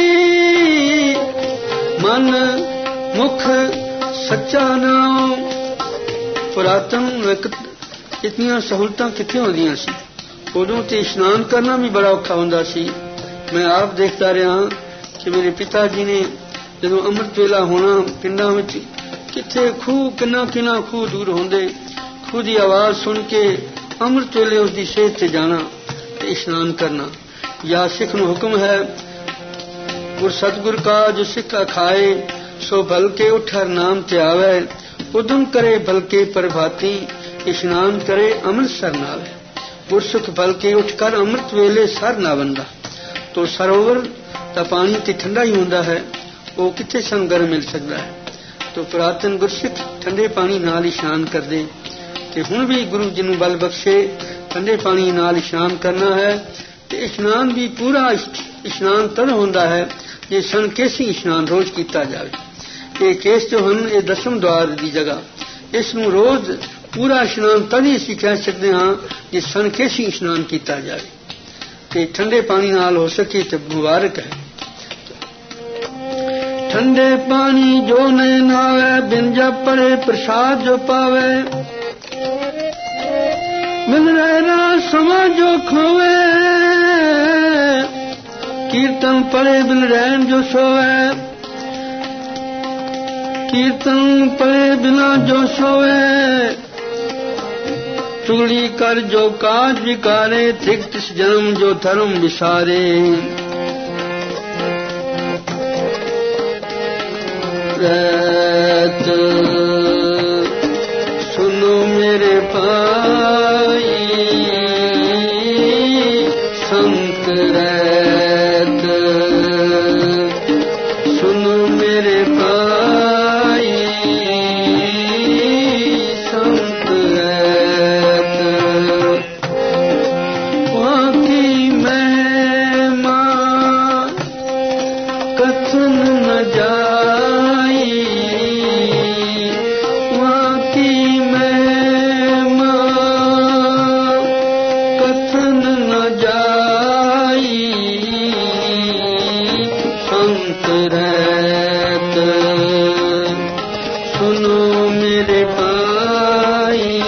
मन मुख सच्चा नाम। पुरातन इतनियां सहूलतां कित्थे होंदियां सी, उदों ते इशनान करना भी बड़ा औखा हुंदा सी। मैं आप देखता रहा कि मेरे पिता जी ने जदों अमृत वेला होना पिंडां विच कित्थे खूह किन्ना किन्ना खूह दूर होंदे, खूह दी आवाज़ सुन के अमृत वेले उसकी सेहत ते जाना ते इशनान करना। या सिख नूं हुक्म है गुर सतगुर का जो सिख खाए सो भलके उठर नाम ते आवे। उदम करे भलके प्रभाती इशनान करे अमृतसर नावे। गुरसुख भलके उठकर अमृत वेले सर ना बंदा। तो सरोवर का पानी तो ठंडा ही होंदा है, वो कितने सन गर्म मिल सकता है। तो पुरातन गुरसिख ठंडे पानी नाल इशनान करते ते हुण भी गुरु जी नूं बल बख्शे ठंडे पानी नाल इशनान करना है। ते इशनान भी पूरा इशनान तद होंदा है जे सन केसी इशनान रोज किया जाए। ये केस जो हन ये दसम द्वार की जगह इस नूं रोज पूरा इशनान तद ही असीं कह सकते हाँ जे सन केसी इशनान किया जाए ते ठंडे पानी नाल हो सके तो मुबारक है। ठंडे पानी जो न आवे बिन जब पड़े प्रसाद जो पावे। मिल रहना समा जो खोवे कीर्तन पड़े बिन रहन जो सोवे। कीर्तन पढ़े बिना जो सोए, चुगली कर जो काज विकारे, तिक्त जन्म जो धर्म विसारे। रैत सुनो मेरे भाई, संत रैत सुनो मेरे भाई, संत रैत। वहाँ की महिमा कथन न जाई, वहाँ की महिमा कथन न जाई, संत रैत सुनो मेरे भाई,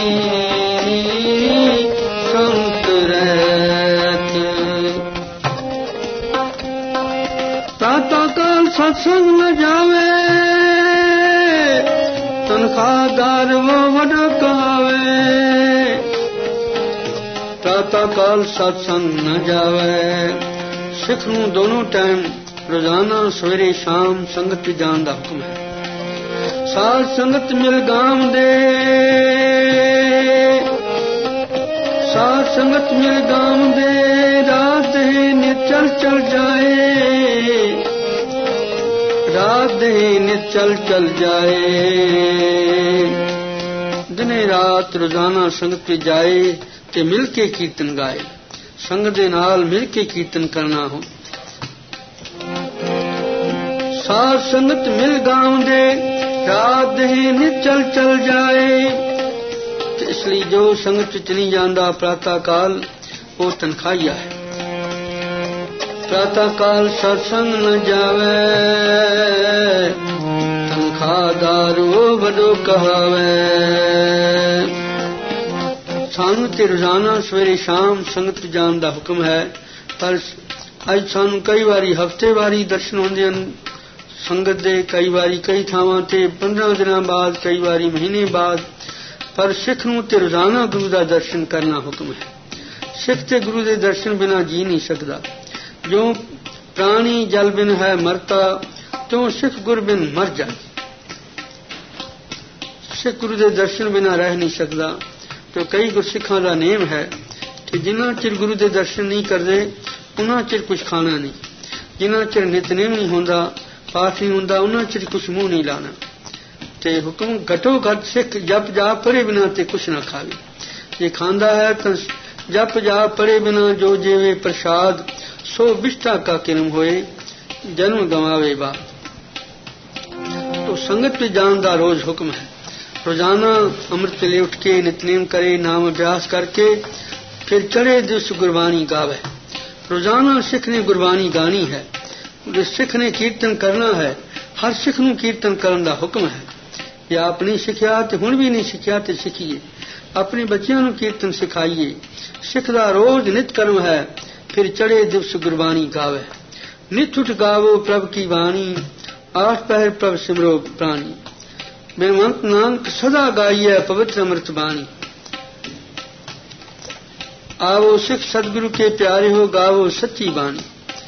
संत रैत। प्रातः काल सत्संग न जावे, तनख्वाहदार वो वडो कहावे। प्रातः काल सत्संग न जावे, सिख नूं दोनों टाइम रोजाना सवेरे शाम संगत विच जाण दा हुक्म है। साध संगत मिल गाम दे, साध संगत मिल गाम दे, रात है निचल चल जाए, रात है निचल चल जाए। दिने रात रोजाना संगत विच जाए ते मिल के कीर्तन गाए, संगत दे नाल मिल के कीर्तन करना हो। साध संगत मिल गाम दे, रात ही निचल चल जाए। इसलिए जो संगत च नहीं जाता प्रातः काल वो तनखाइया है। प्रातः काल सत्संग न जावे, तनखादार वो बड़ो कहावे। सानू ते रोजाना सवेरे शाम संगत जान दा हुक्म है, पर अज सानू कई बारी हफ्ते वारी दर्शन होंदे हन संगत दे, कई बारी कई थावां ते पंद्रह दिनां बाद, कई बारी महीने बाद। पर सिख नूं ते रोजाना गुरु दा दर्शन करना हुक्म है। सिख ते गुरु दे दर्शन बिना जी नहीं सकदा। जो प्राणी जल बिन है मरता, त्यों सिख गुर बिन मर जाए। सिख गुरु दे दर्शन बिना रह नहीं सकदा। तो कई गुरसिखां दा नेम है कि जिन्ना चिर गुरु दे दर्शन नहीं करदे उन्ना चिर कुछ खाना नहीं, जिन्ना चिर नितनेम नहीं होंदा, पाठ नहीं होंदा, उन्ना चिर कुछ मुंह नहीं लाना। ते हुक्म घटो घट सिख जप जाप पढ़े बिना ते कुछ ना खावे। जे खांदा है तो जप जाप पढ़े बिना जो जेवे प्रसाद, सो बिष्टा का किरम होए, जन्म गंवावे बा। तो संगत में जान दा रोज हुक्म है। रोजाना अमृत ले उठ के नितनेम करे, नाम अभ्यास करके फिर चढ़े दिवस गुरबानी गावे। रोजाना सिख ने गुरबानी गानी है, सिख ने कीर्तन करना है। हर सिख नूं कीर्तन करन दा हुक्म है। या अपनी सिखिया ते हुण भी नहीं सिखिया ते सिखिए, अपने बच्चों नूं कीर्तन सिखाइए। सिख दा रोज नित कर्म है, फिर चढ़े दिवस गुरबानी गावे। नित उठ गावो प्रभ की वाणी, आठ पहर प्रभ सिमरो प्राणी। बिनवंत नानक सदा गाइए पवित्र अमृत बाणी। आओ सिख सदगुरु के प्यारे हो, गावो सच्ची बानी।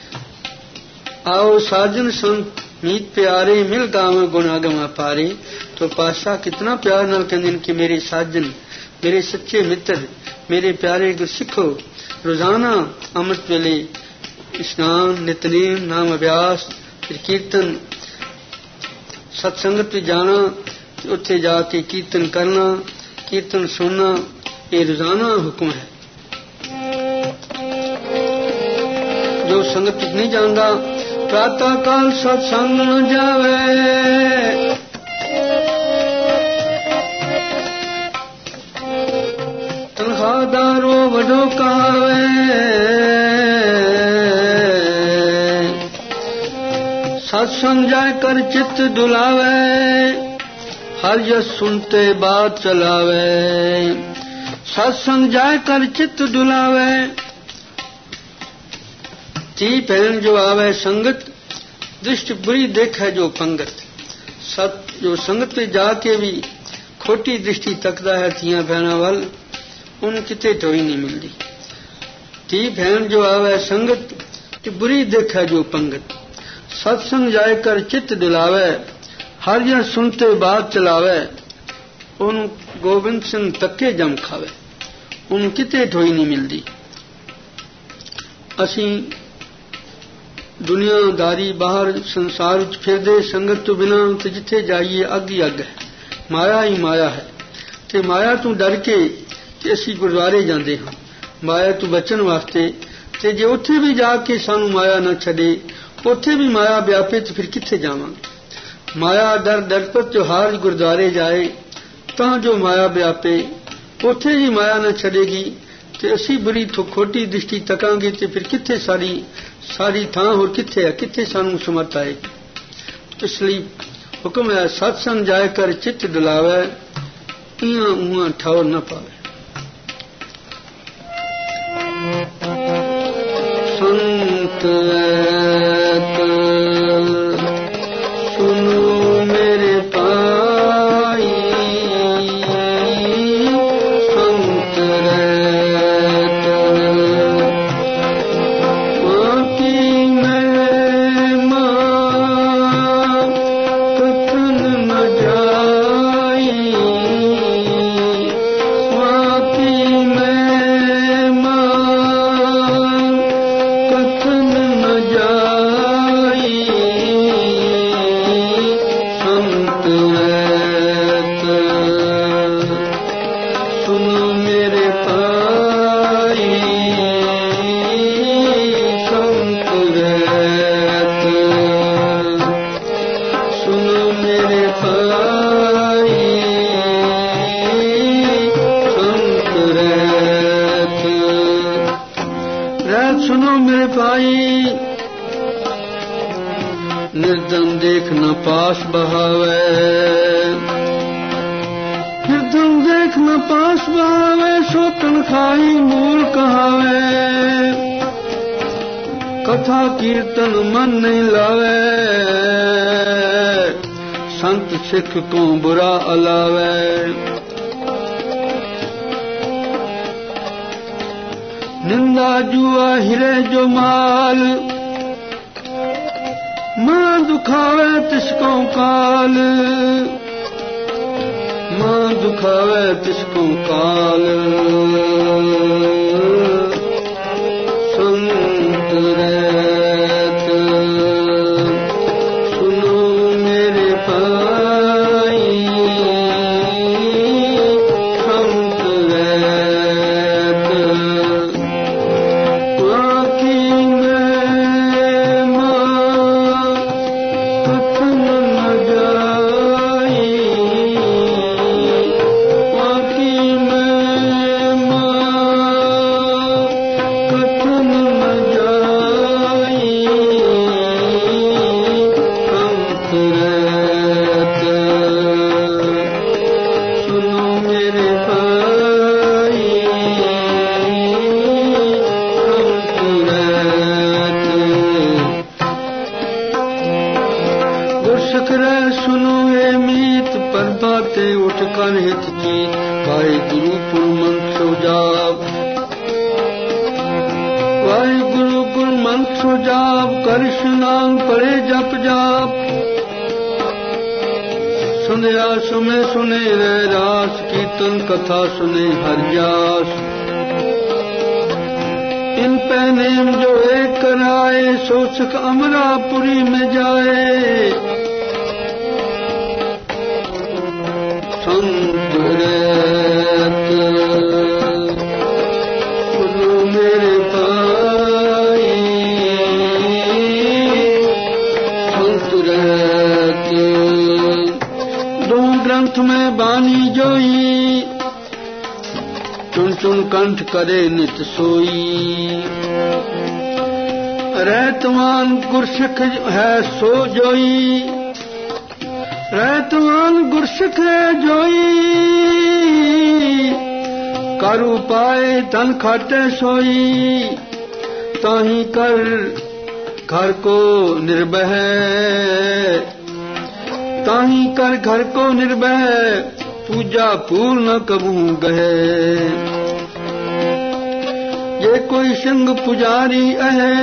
आओ साजन संत मीत प्यारे, मिल गावे गुण आगम पारे। तो पातशाह कितना प्यार नाल कहंदे कि मेरे साजन, मेरे सच्चे मित्र, मेरे प्यारे गुरसिखो, रोजाना अमृत वेले स्नान, नितनेम, नाम अभ्यास, फिर कीर्तन, सत्संगत में जाना, उत्थे जाके कीर्तन करना, कीर्तन सुनना, ये रोजाना हुक्म है। जो संगत नहीं जानता प्रातः काल सत्संग न जावे। तनख्वाहदारो वडो कहावे। सत्संग जाय कर चित्त डुलावे, हर यस सुनते बात चलावे। सत्संग जाय कर चित्त डुलावे, ती पहन जो आवे संगत, दृष्टि बुरी देखे जो पंगत। सत जो संगत पे जाके भी खोटी दृष्टि तकदा है थियां भैणा वाल उन किते टोई नहीं मिलती। धी भैन जो आवे संगत ते बुरी देखै जो पंगत, सत्संग जाए कर चित्त दिलावे, हर जन सुनते बात चलावे, उन गोबिंद सिंह तक्के जम खावे, उन किते टोई नहीं मिलती। असी दुनियादारी बाहर संसार विच फिरदे संगत तो बिना ते जिथे जाइए अग ही अग है, माया ही माया है। ते माया तू डर के ते असी गुरुद्वारे जांदे हां माया तू बचन वास्ते। ते जे उत्थे भी जाके सानू माया न छड़े, उत्थे भी माया व्यापे तो फिर किथे जावांगे। माया डर डरपत जो हार गुरुद्वारे जाए तां जो माया व्यापे, उत्थे ही माया न छड़ेगी ते असी बुरी तो खोटी दृष्टि तकांगे ते फिर किथे सारी सारी थां होर किथे है, किथे सानू समर्थ आएगी। इसलिए हुक्म है सत्संग जाए कर चित्त दिलावे, इयां उहां ठौर न पावे। संत सुनो मेरे पाई, संत निर्धन देख न पास बहावे, निर्धन देख न पास बहावे, सोतन खाई मूल कहावे, कथा कीर्तन मन नहीं लावे, संत सिख को बुरा अलावे। निंदा जुआ हिरे जो माल, मां दुखावे तिसको काल, मां दुखावे तिसको काल। संत रहत सुनो मेरे पाई, संत रहत आँखी में मां कथन न जाई, आँखी में मां कथन न जाई। संत रहत सुनो मेरे भाई, संत रहत गुरसिख रह सुनो हे मीत, पर बातें उठ कर हित चीत, वाहिगुरु गुरु मंत्र जाप, वाहिगुरु गुरु मंत्र जाप, कर स्नान पढ़े जप जाप। सुनया सुमे सुने रे रास, कीर्तन कथा सुने हर जास। इन पैनेम जो एक कराए, सो सुख अमरापुरी में जाए। संत रहत सुनो मेरे भाई, संत रहत दो ग्रंथ में बानी जोई, चुन चुन कंठ करे नित सोई। रहतवान गुरसिख है सो जोई, रहतवान गुरसिख है जोई। कर उपाय तन खाटे सोई, ताही कर घर को निर्भय। ताही कर घर को निर्भय पूजा फूल न कबू गहे। ये कोई सिंह पुजारी है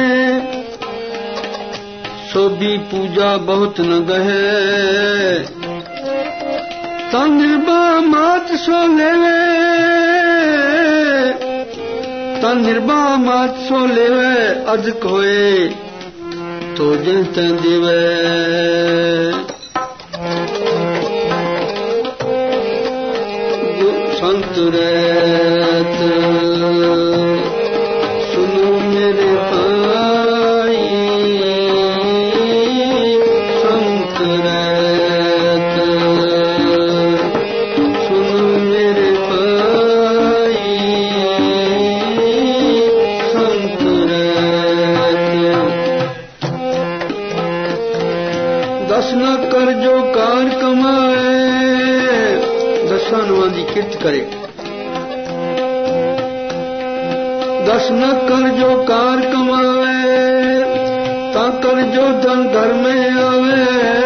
सो भी पूजा बहुत न गहे। ता निर्भा मात सो लेवे ता निर्भा मात सो लेवे अजक होए तो जिन ते दिवे। संत रहत सुनो मेरे भाई संत रहत सुनो मेरे भाई संत रहत। दस न कर जो कार कमाए दसानुआ की किरत करे। दस न कर जो कार कमावे ता कर जो धन घर में आवे।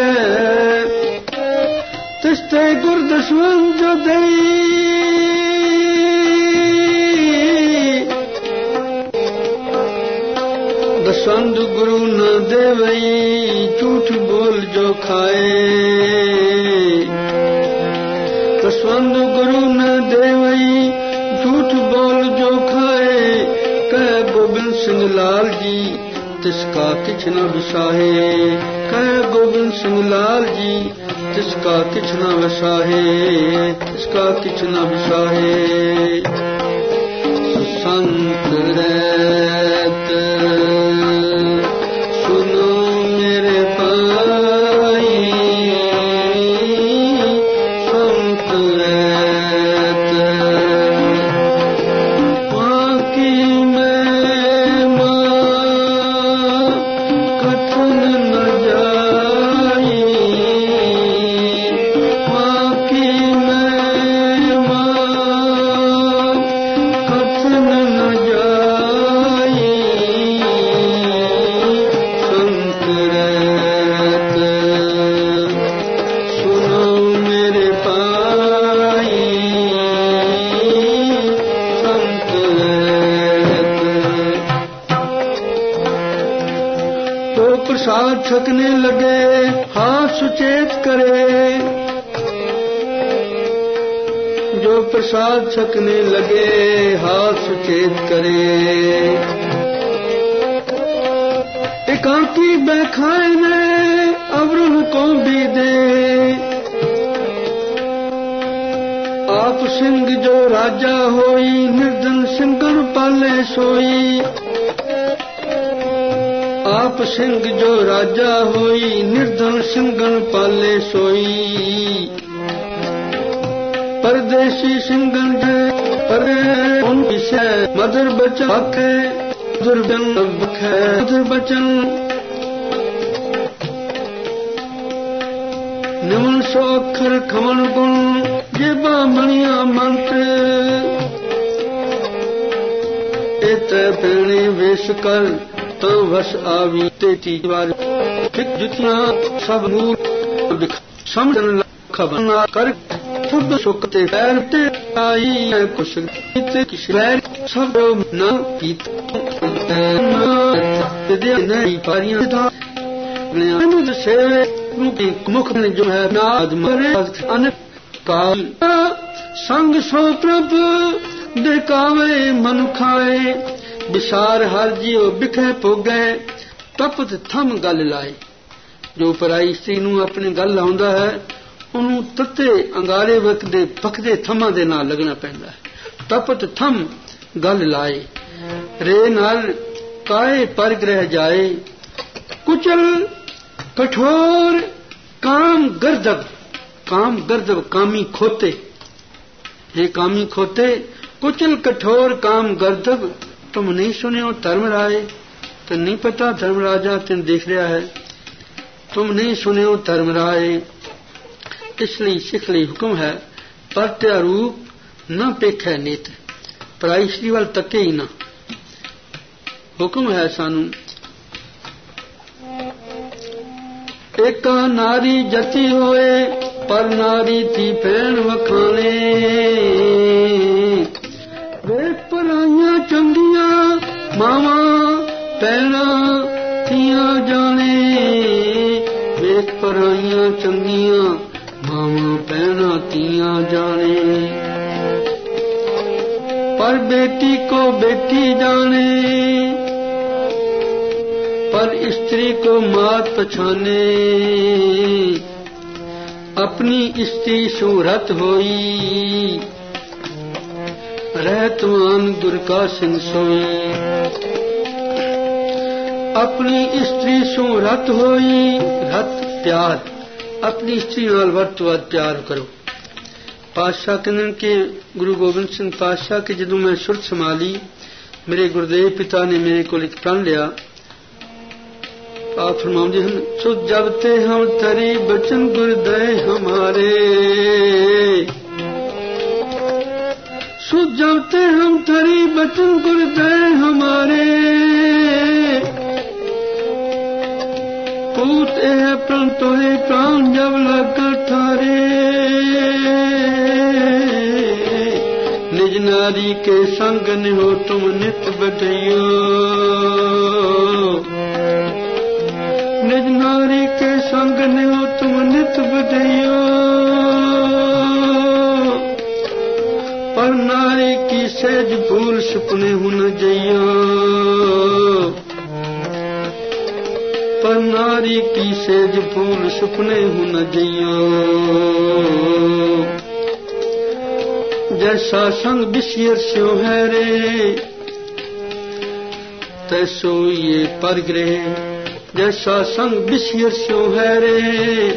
तिस्ते गुर दसवन जो दई दसवंद गुरु न देवई झूठ बोल जो खाए। दसवंद गुरु न देवई झूठ बोल जो खाए। कह गोबिंद सिंह लाल जी तिसका किछ न विसाहे। कह गोबिंद सिंह लाल जी तिसका किछ न विसाहे तिसका किछ न विसाहे। संत रहत सुनो मेरे भाई संत रहत। बाकी मैं मां कथन न जाई। बाकी मैं मां कथन न जाई। संत रहत सुनो मेरे भाई संत रहत। तो प्रसाद छकने लगे हाथ सुचेत करे। जो प्रसाद छकने लगे हाथ सुचेत करे। एकांकी बैखाए ने अवरुण को भी दे। आप सिंह जो राजा होई निर्धन सिंगन पाले सोई। आप सिंह जो राजा होई निर्धन सिंगन पाले सोई। परदेसी सिंगन पर उन विषय मधुर बचन बखे दुर्गन बखे मधुर बचन। निमन सो अक्षर खमन गुण जेबा मणिया मंत्र। एत पेणी वेश कर तो वस आवी तेती बार फिक जुतियां सब नूर समझन खबना कर खुद सुखते पैर ते आई है कुछ किस पैर सब न पीत दे नहीं पारियां था मुझ सेवे मुख में जो है नाद मरे अन काल संग सो प्रभ देखावे मन खाए। विसार हर जीव बिखे पोगे तपत थम गल लाए। जो पराई स्त्री नूं अपनी गल लाउंदा है ਉਹਨੂੰ ਤੱਤੇ ਅੰਗਾਰੇ ਵਕਦੇ ਪੱਕਦੇ ਥਮਾਂ ਦੇ ਨਾਲ ਲੱਗਣਾ ਪੈਂਦਾ ਹੈ। ਤਪਤ ਥਮ ਗੱਲ ਲਾਏ ਰੇ ਨਾਲ ਕਾਏ ਪਰ ਗ੍ਰਹਿ ਜਾਏ। ਕੁਚਲ कठोर काम गर्दब काम गर्दब कामी खोते हे कामी खोते कुचल कठोर काम गर्दब तुम नहीं सुने हो धर्मराय तो नहीं पता धर्मराजा तेन देख रहा है तुम नहीं सुने हो धर्मराय इसलिए सिख ਲਈ हुक्म है परत्या रूप न पेखै नेत्र पराई स्त्री वाल तके ही ना हुक्म है सानू एका नारी जती होए पर नारी थी भैन वखाने वे पराइयां चंगियां मावा भैना थियां जाने वे पराइयां चंगियां मावा भैना थियां जाने पर बेटी को बेटी जाने पर स्त्री को मात पछाने अपनी स्त्री सूरत होई रहतवान दुर्गा सिंह सोई अपनी स्त्री सूरत होई रत प्यार अपनी स्त्री नाल वरतवाद प्यार करो। पातशाह कहने के गुरु गोबिंद सिंह पातशाह के जदों मैं सुरत संभाली मेरे गुरुदेव पिता ने मेरे को एक प्रण लिया। आप फरमाते हैं सो जब ते हम तरी बचन गुरुदेव हमारे सो जब ते हम तरी बचन गुरुदेव हमारे पूत है प्रण तो है प्राण जब लगा थारे निज नारी के संग ने हो तुम नित बटइयो निज नारी के संग ने हो तुम नित बटइयो पर नारी की सेज भूल सपने हो न जइयो पर नारी की सेज भूल सपने हो न जइयो जैसा संग बिसियर स्यो है रे तैसो ये परग्रह जैसा संग बिसियर स्यो है रे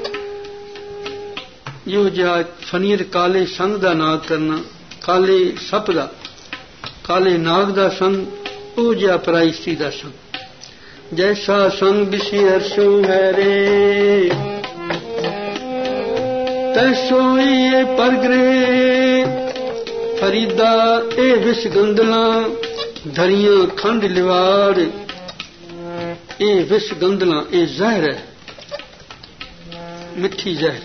यो जा फनीर काले संग दा नाग करना काले सप दा काले नाग दा संग ओ जा पराई स्त्री दा संग जैसा संग बिसियर स्यो है रे तैसो ये परग्रह फरीदा ए विष गंदला धरियां खंड लिवार ए विष गंदला ए जहर है मिठी जहर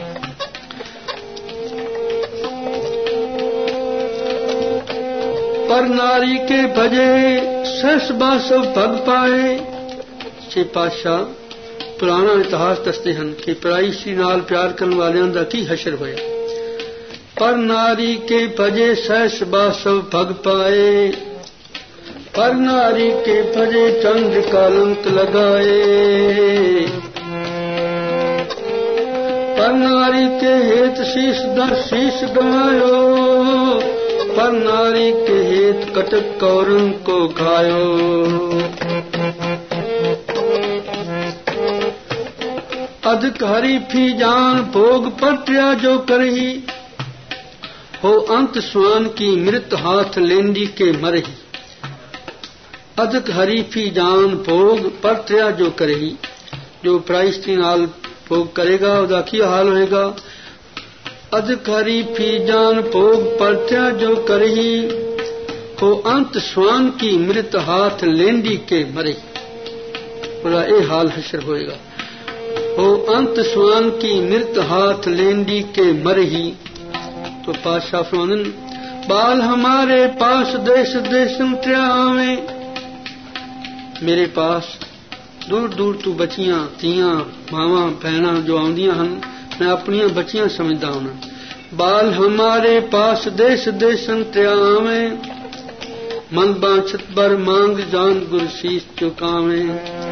पर नारी के भजे सस बासव भग पाए छे पातशाह पुराना इतिहास दसते हैं कि पराई स्त्री नाल प्यार करने वालियां दा की हशर होया पर नारी के भजे सहस बासव भग पाए पर नारी के भजे चंद्र कलंक लगाए पर नारी के हेत शीश दर शीश गवायो पर नारी के हेत कटक कौरन को घायो अधिक हरी फी जान भोग पटिया जो करही हो अंत स्वान की मृत हाथ लेंडी के मरही अधिक हरीफी जान भोग परत्या जो करेही जो पराई स्त्री नाल भोग करेगा उसका क्या हाल होएगा अधिक हरीफी जान भोग परत्या जो करेही हो अंत स्वान की मृत हाथ लेंडी के मरही उसका ये हाल हशर होएगा हो अंत स्वान की मृत हाथ लेंडी के मरही। तो पातशाह फरमानन बाल हमारे पास देश देशन त्यावे मेरे पास दूर दूर तू बच्चियां तियां मावां भैणां जो आउंदियां हन मैं अपनियां बच्चियां समझदा हूं बाल हमारे पास देश देशन त्यावे मन बांछत बर मांग जान गुरशीस चुकावे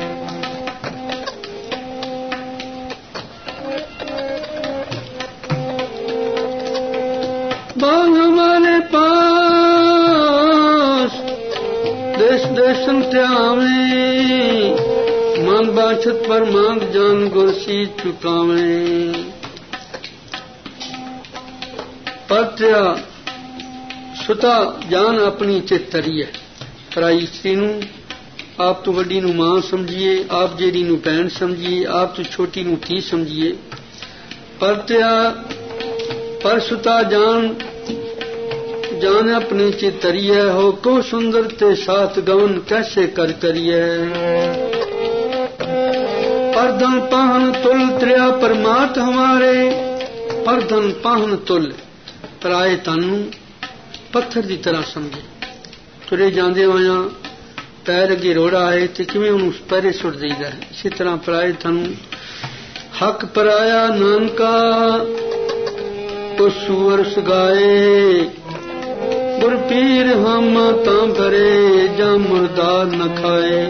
बाल हमारे पास देश देशन त्यावे मन बाछत पर मांग जान गुरसी चुकावे पत्या सुता जान अपनी चेतरी है पराई स्त्री नूं आप तो वड्डी नूं मां समझिए आप जेड़ी नूं भैण समझिए आप तो छोटी नूं धी समझिए परत्या पर सुता जान जान अपने चितरिय हो को सुंदर ते साथ गवन कैसे कर करिए परधन पाहन तुल त्रिया परमात हमारे। परधन पाहन तुल पराए तन नूं पत्थर की तरह समझे। तुरे जांदे होया पैर अगे रोड़ा आए तो किवें उहनूं पैरे सुट दईदा है, इसी तरह पराए तन हक पराया नानका तो सुअर सगाए। गुरपीर हम तां भरे जा मुर्दार न खाए।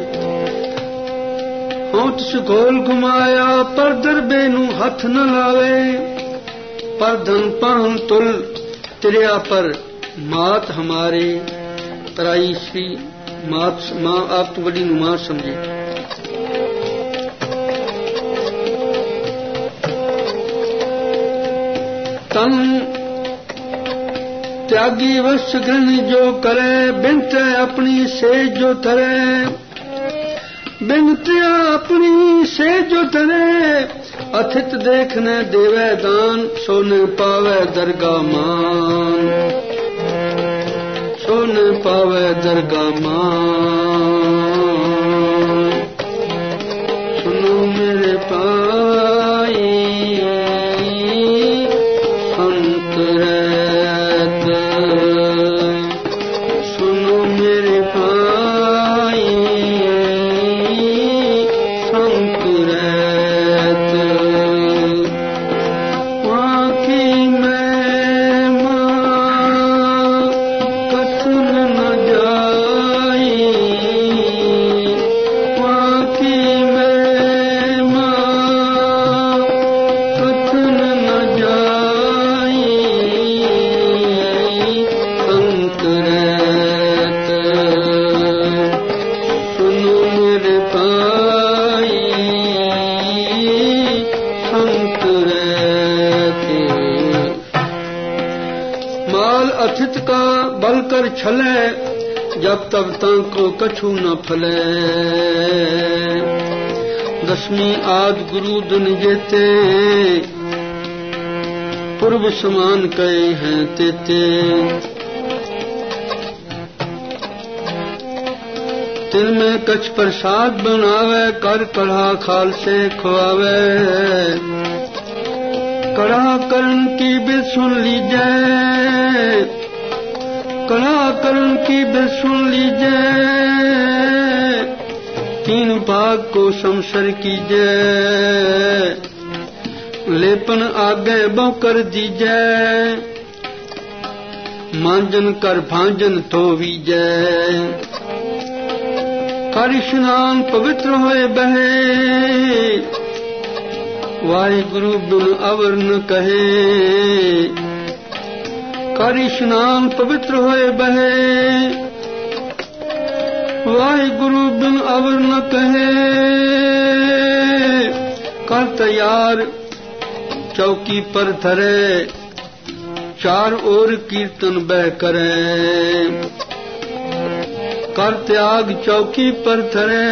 हों तिस गोल घुमाया पर दरबे नूं हथ न लावे। पर धन पाहन तुल तिरिया पर मात हमारे। पराई श्री मात मां आप तो बड़ी नुमा समझे। तन त्यागी वश ग्रहण जो करे। बिनत अपनी से जो तरे। बिनत अपनी से जो तरे। अथित देखने देवे दान। सोने पावे दरगाह मान। सोने पावे दरगाह मान। सुनो मेरे पाई संत रहत। सुनो मेरे पाई संत रहत। वहाँ की मैं माँ कथन न जाई। वहाँ की मैं माँ कथन न जाई। संत रहत। सुनो मेरे पाई संत रहत। माल अथित का बल कर छले। जब तब तांको कछु न फले। दसवीं आद गुरु दुन जेते। पूर्व समान कहे हैं तेते। तिन में कछ प्रसाद बनावे। कर कढ़ा खाल से खुआवे। कढ़ा करण की बिल सुन लीजे। कढ़ा करण की बिल सुन लीजे। तीन भाग को समसर कीजे। लेपन आगे बहु कर दीजे। मांजन कर भांजन धोवीजे। कर स्नान पवित्र होए बहे। वाहिगुरु बिन अवर न कहे। कर स्नान पवित्र होए बहे। वाहिगुरु बिन अवर न कहे। कर तैयार चौकी पर धरे। चार ओर कीर्तन बह करे। कर त्याग चौकी पर धरे।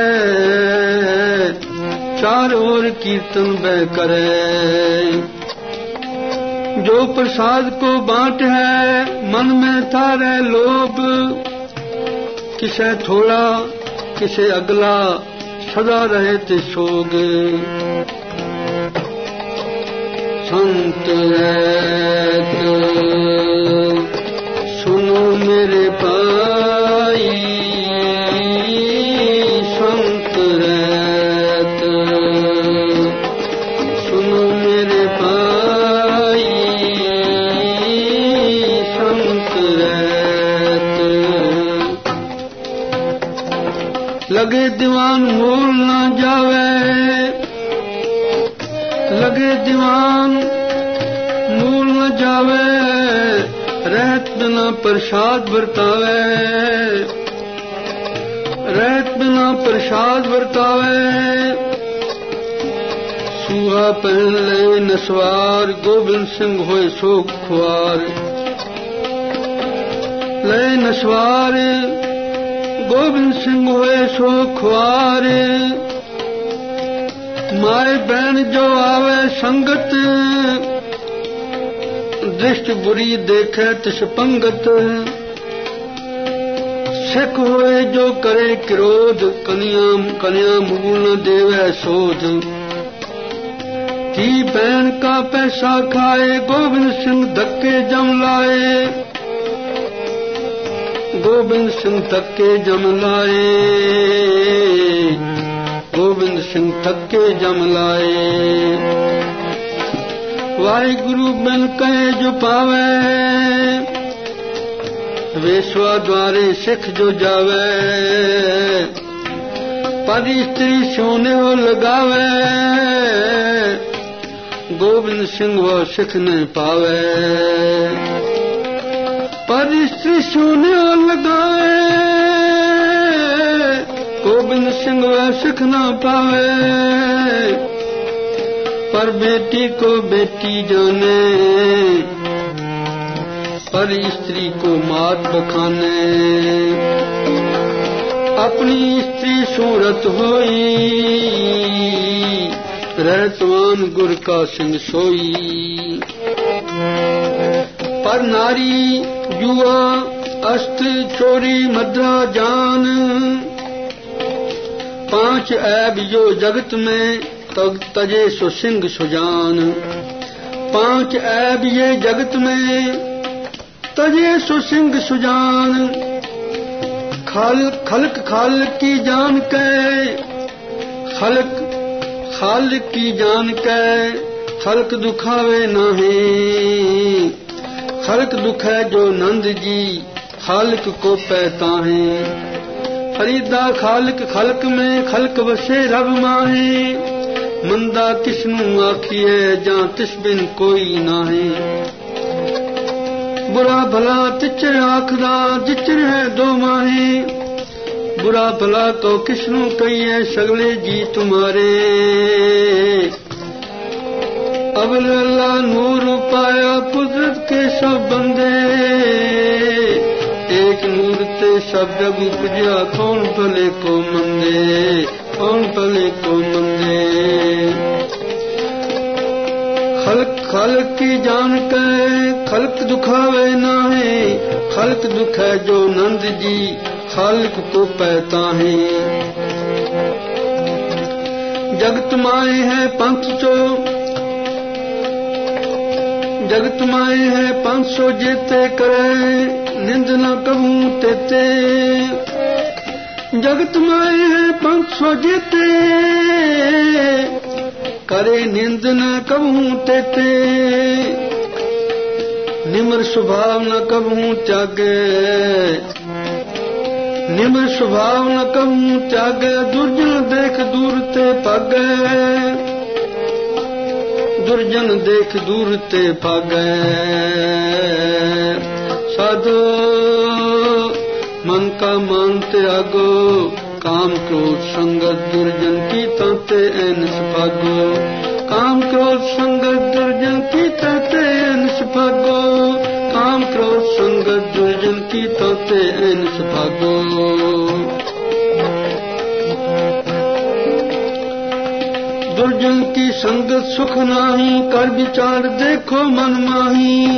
चार ओर कीर्तन बह करे। जो प्रसाद को बांट है मन में थारे लोभ। किसे थोड़ा किसे अगला सदा रहे ते सोग। संत रहत। सुनो मेरे पाई संत रहत। सुनो मेरे पाई संत रहत। लगे दीवान मोल न जावे। लगे दीवान मूल न जावे। रहत बिना प्रसाद बरतावे। रहत बिना प्रसाद बरतावे। सूहा पहन ले नसवार। गोबिंद सिंह होए सो खुआर। ले नसवार गोबिंद सिंह होए सो खुआर। माए बहन जो आवे संगत। दृष्टि बुरी देखे तिस पंगत। सिख होए जो करे क्रोध, कन्या कन्या मूल न देवे सोध। धी बहन का पैसा खाए, गोविंद सिंह धक्के जम लाए, गोविंद सिंह धक्के जम लाए, गोविंद सिंह धक्के जम लाए। वाहिगुरु बिन कहे जो पावे, वेश्वा द्वारे सिख जो जावे। पर स्त्री सोने हो लगावे, गोविंद सिंह वो सिख न पावे। पर स्त्री सोने हो लगावे, गोविंद सिंह वो सिख न पावे। पर बेटी को बेटी जाने, पर स्त्री को मात बखाने। अपनी स्त्री सूरत होई, रहतवान गुर का सिंह सोई। पर नारी जुआ अस्त चोरी मद्रा जान, पांच ऐब जो जगत में तजे सो सिंह सुजान। पांच ऐब ये जगत में तजे सो सिंह सुजान। खाल खलक खाल की जान के, खलक खाल की जान के, खलक दुखावे नाहे। खलक दुख है जो नंद जी, खालक को पैता है। फरीदा खालक खलक में, खलक बसे रब माहे। मंदा किसनू आखिए, जा तिस बिन कोई नाहे। बुरा भला तिचर आखदा, जिचर है दो माहे। बुरा भला तो किसनू कहिए, सगले जी तुम्हारे। अवल अल्लाह नूर पाया, कुदरत के सब बंदे। एक नूर ते सब जग उपजा, कौन भले को मंदे, कौन भले को मंदे। खलक खलक की जान के, खलक दुखावे नाहे। खलक दुख है जो नंद जी, खालक को पैता है। जगत माए है पंथ चो, जगत माए है पंथ सो जेते करे, निंद न कबू तेते। जगत माए है पंथ सो जेते करे, निंद न कबू तेते। निम्र स्वभाव न कबू त्यागे, निम्र स्वभाव न कबू त्यागे। दुर्जन देख दूर ते भागे, दुर्जन देख दूर ते भागे। साधो मन का मान त्यागो, काम क्रोध संगत दुर्जन की ताते एनस भागो। काम क्रोध संगत दुर्जन की ताते एनस भागो। काम क्रोध संगत दुर्जन की ताते एनस भागो। दुर्जन की संगत सुख नाही, कर विचार देखो मन माही।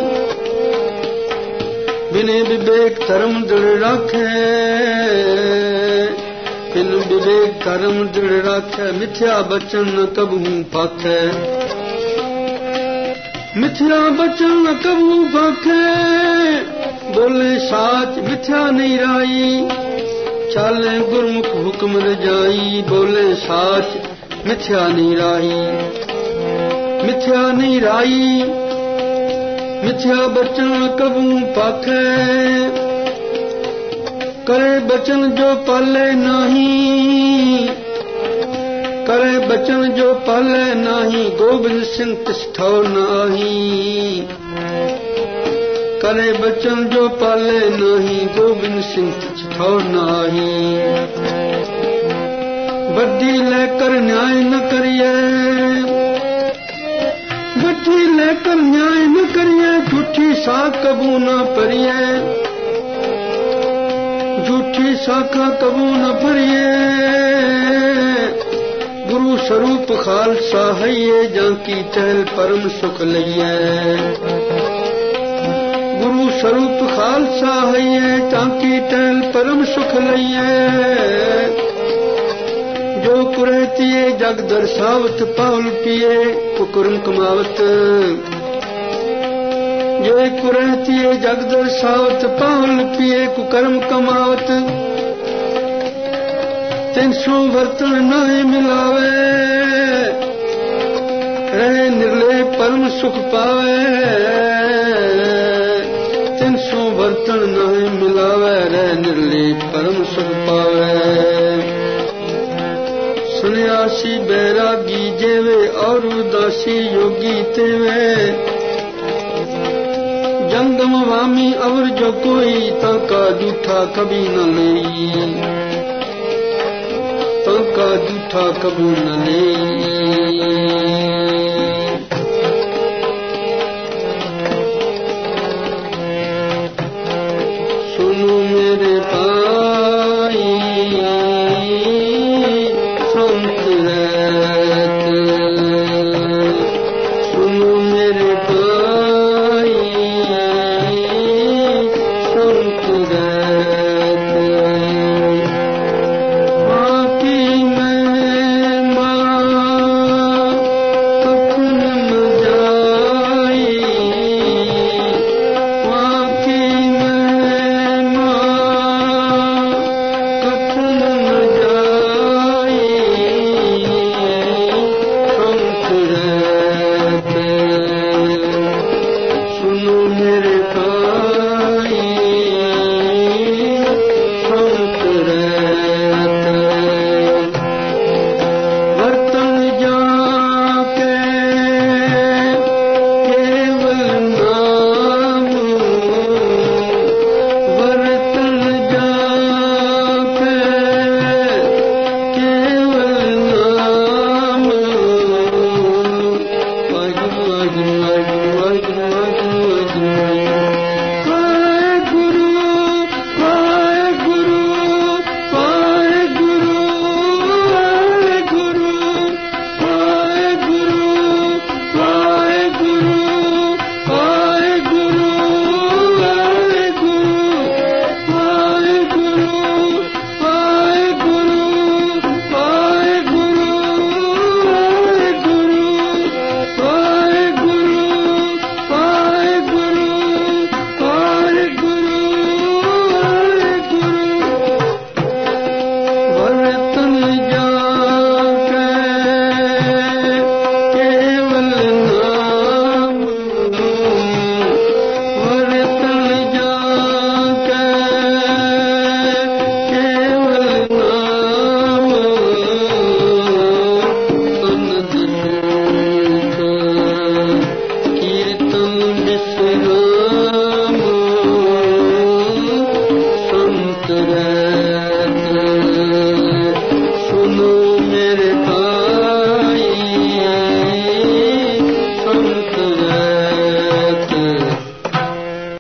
बिने विवेक धर्म दृढ़ राखे, बिन विवेक धर्म दृढ़ राखे। मिथ्या बचन न कबहू पाखे, मिथ्या बचन न कबहू पाखे। बोले साच मिथ्या नहीं राई, चाले गुरमुख हुक्म रजाई। बोले साच मिथ्या नहीं राई, मिथ्या नहीं राई। मिथ्या बचन कबू पाखे, करे बचन जो पाले नाही। करे बचन जो पाले नाही, गोविंद सिंह तिस ठौर नाही। करे बचन जो पाले नाही, गोविंद सिंह तिस ठौर नाही। बड्डी लेकर न्याय न करिए, बड्डी लेकर न्याय न करिए। झूठी साख कबू न परिए, झूठी शाखा कबू न भरिए। गुरु स्वरूप खालसा है, जाकी टहल परम सुख लइए। गुरु स्वरूप खालसा है, टांकी टहल परम सुख लइए जो कुरहतिए जग दर्शावत पाउल पिए कुकुरम कमावत जो कुरहतिए जग दर्शावत पाउल पिए कुकर्म कमावत तिन सो बर्तन नाय मिलावे रहे निर्ले परम सुख पावे तिन सो बर्तन नाय मिलावे रहे निर्ले परम सुख पावे सन्यासी बैरागी जेवे और उदासी योगी तेवे जंगम वामी अवर जो कोई ताका जूठा कभी न ले ताका जूठा कभी न ले सुनो मेरे भाई संत रहते सुनो मेरे भाई संत रहते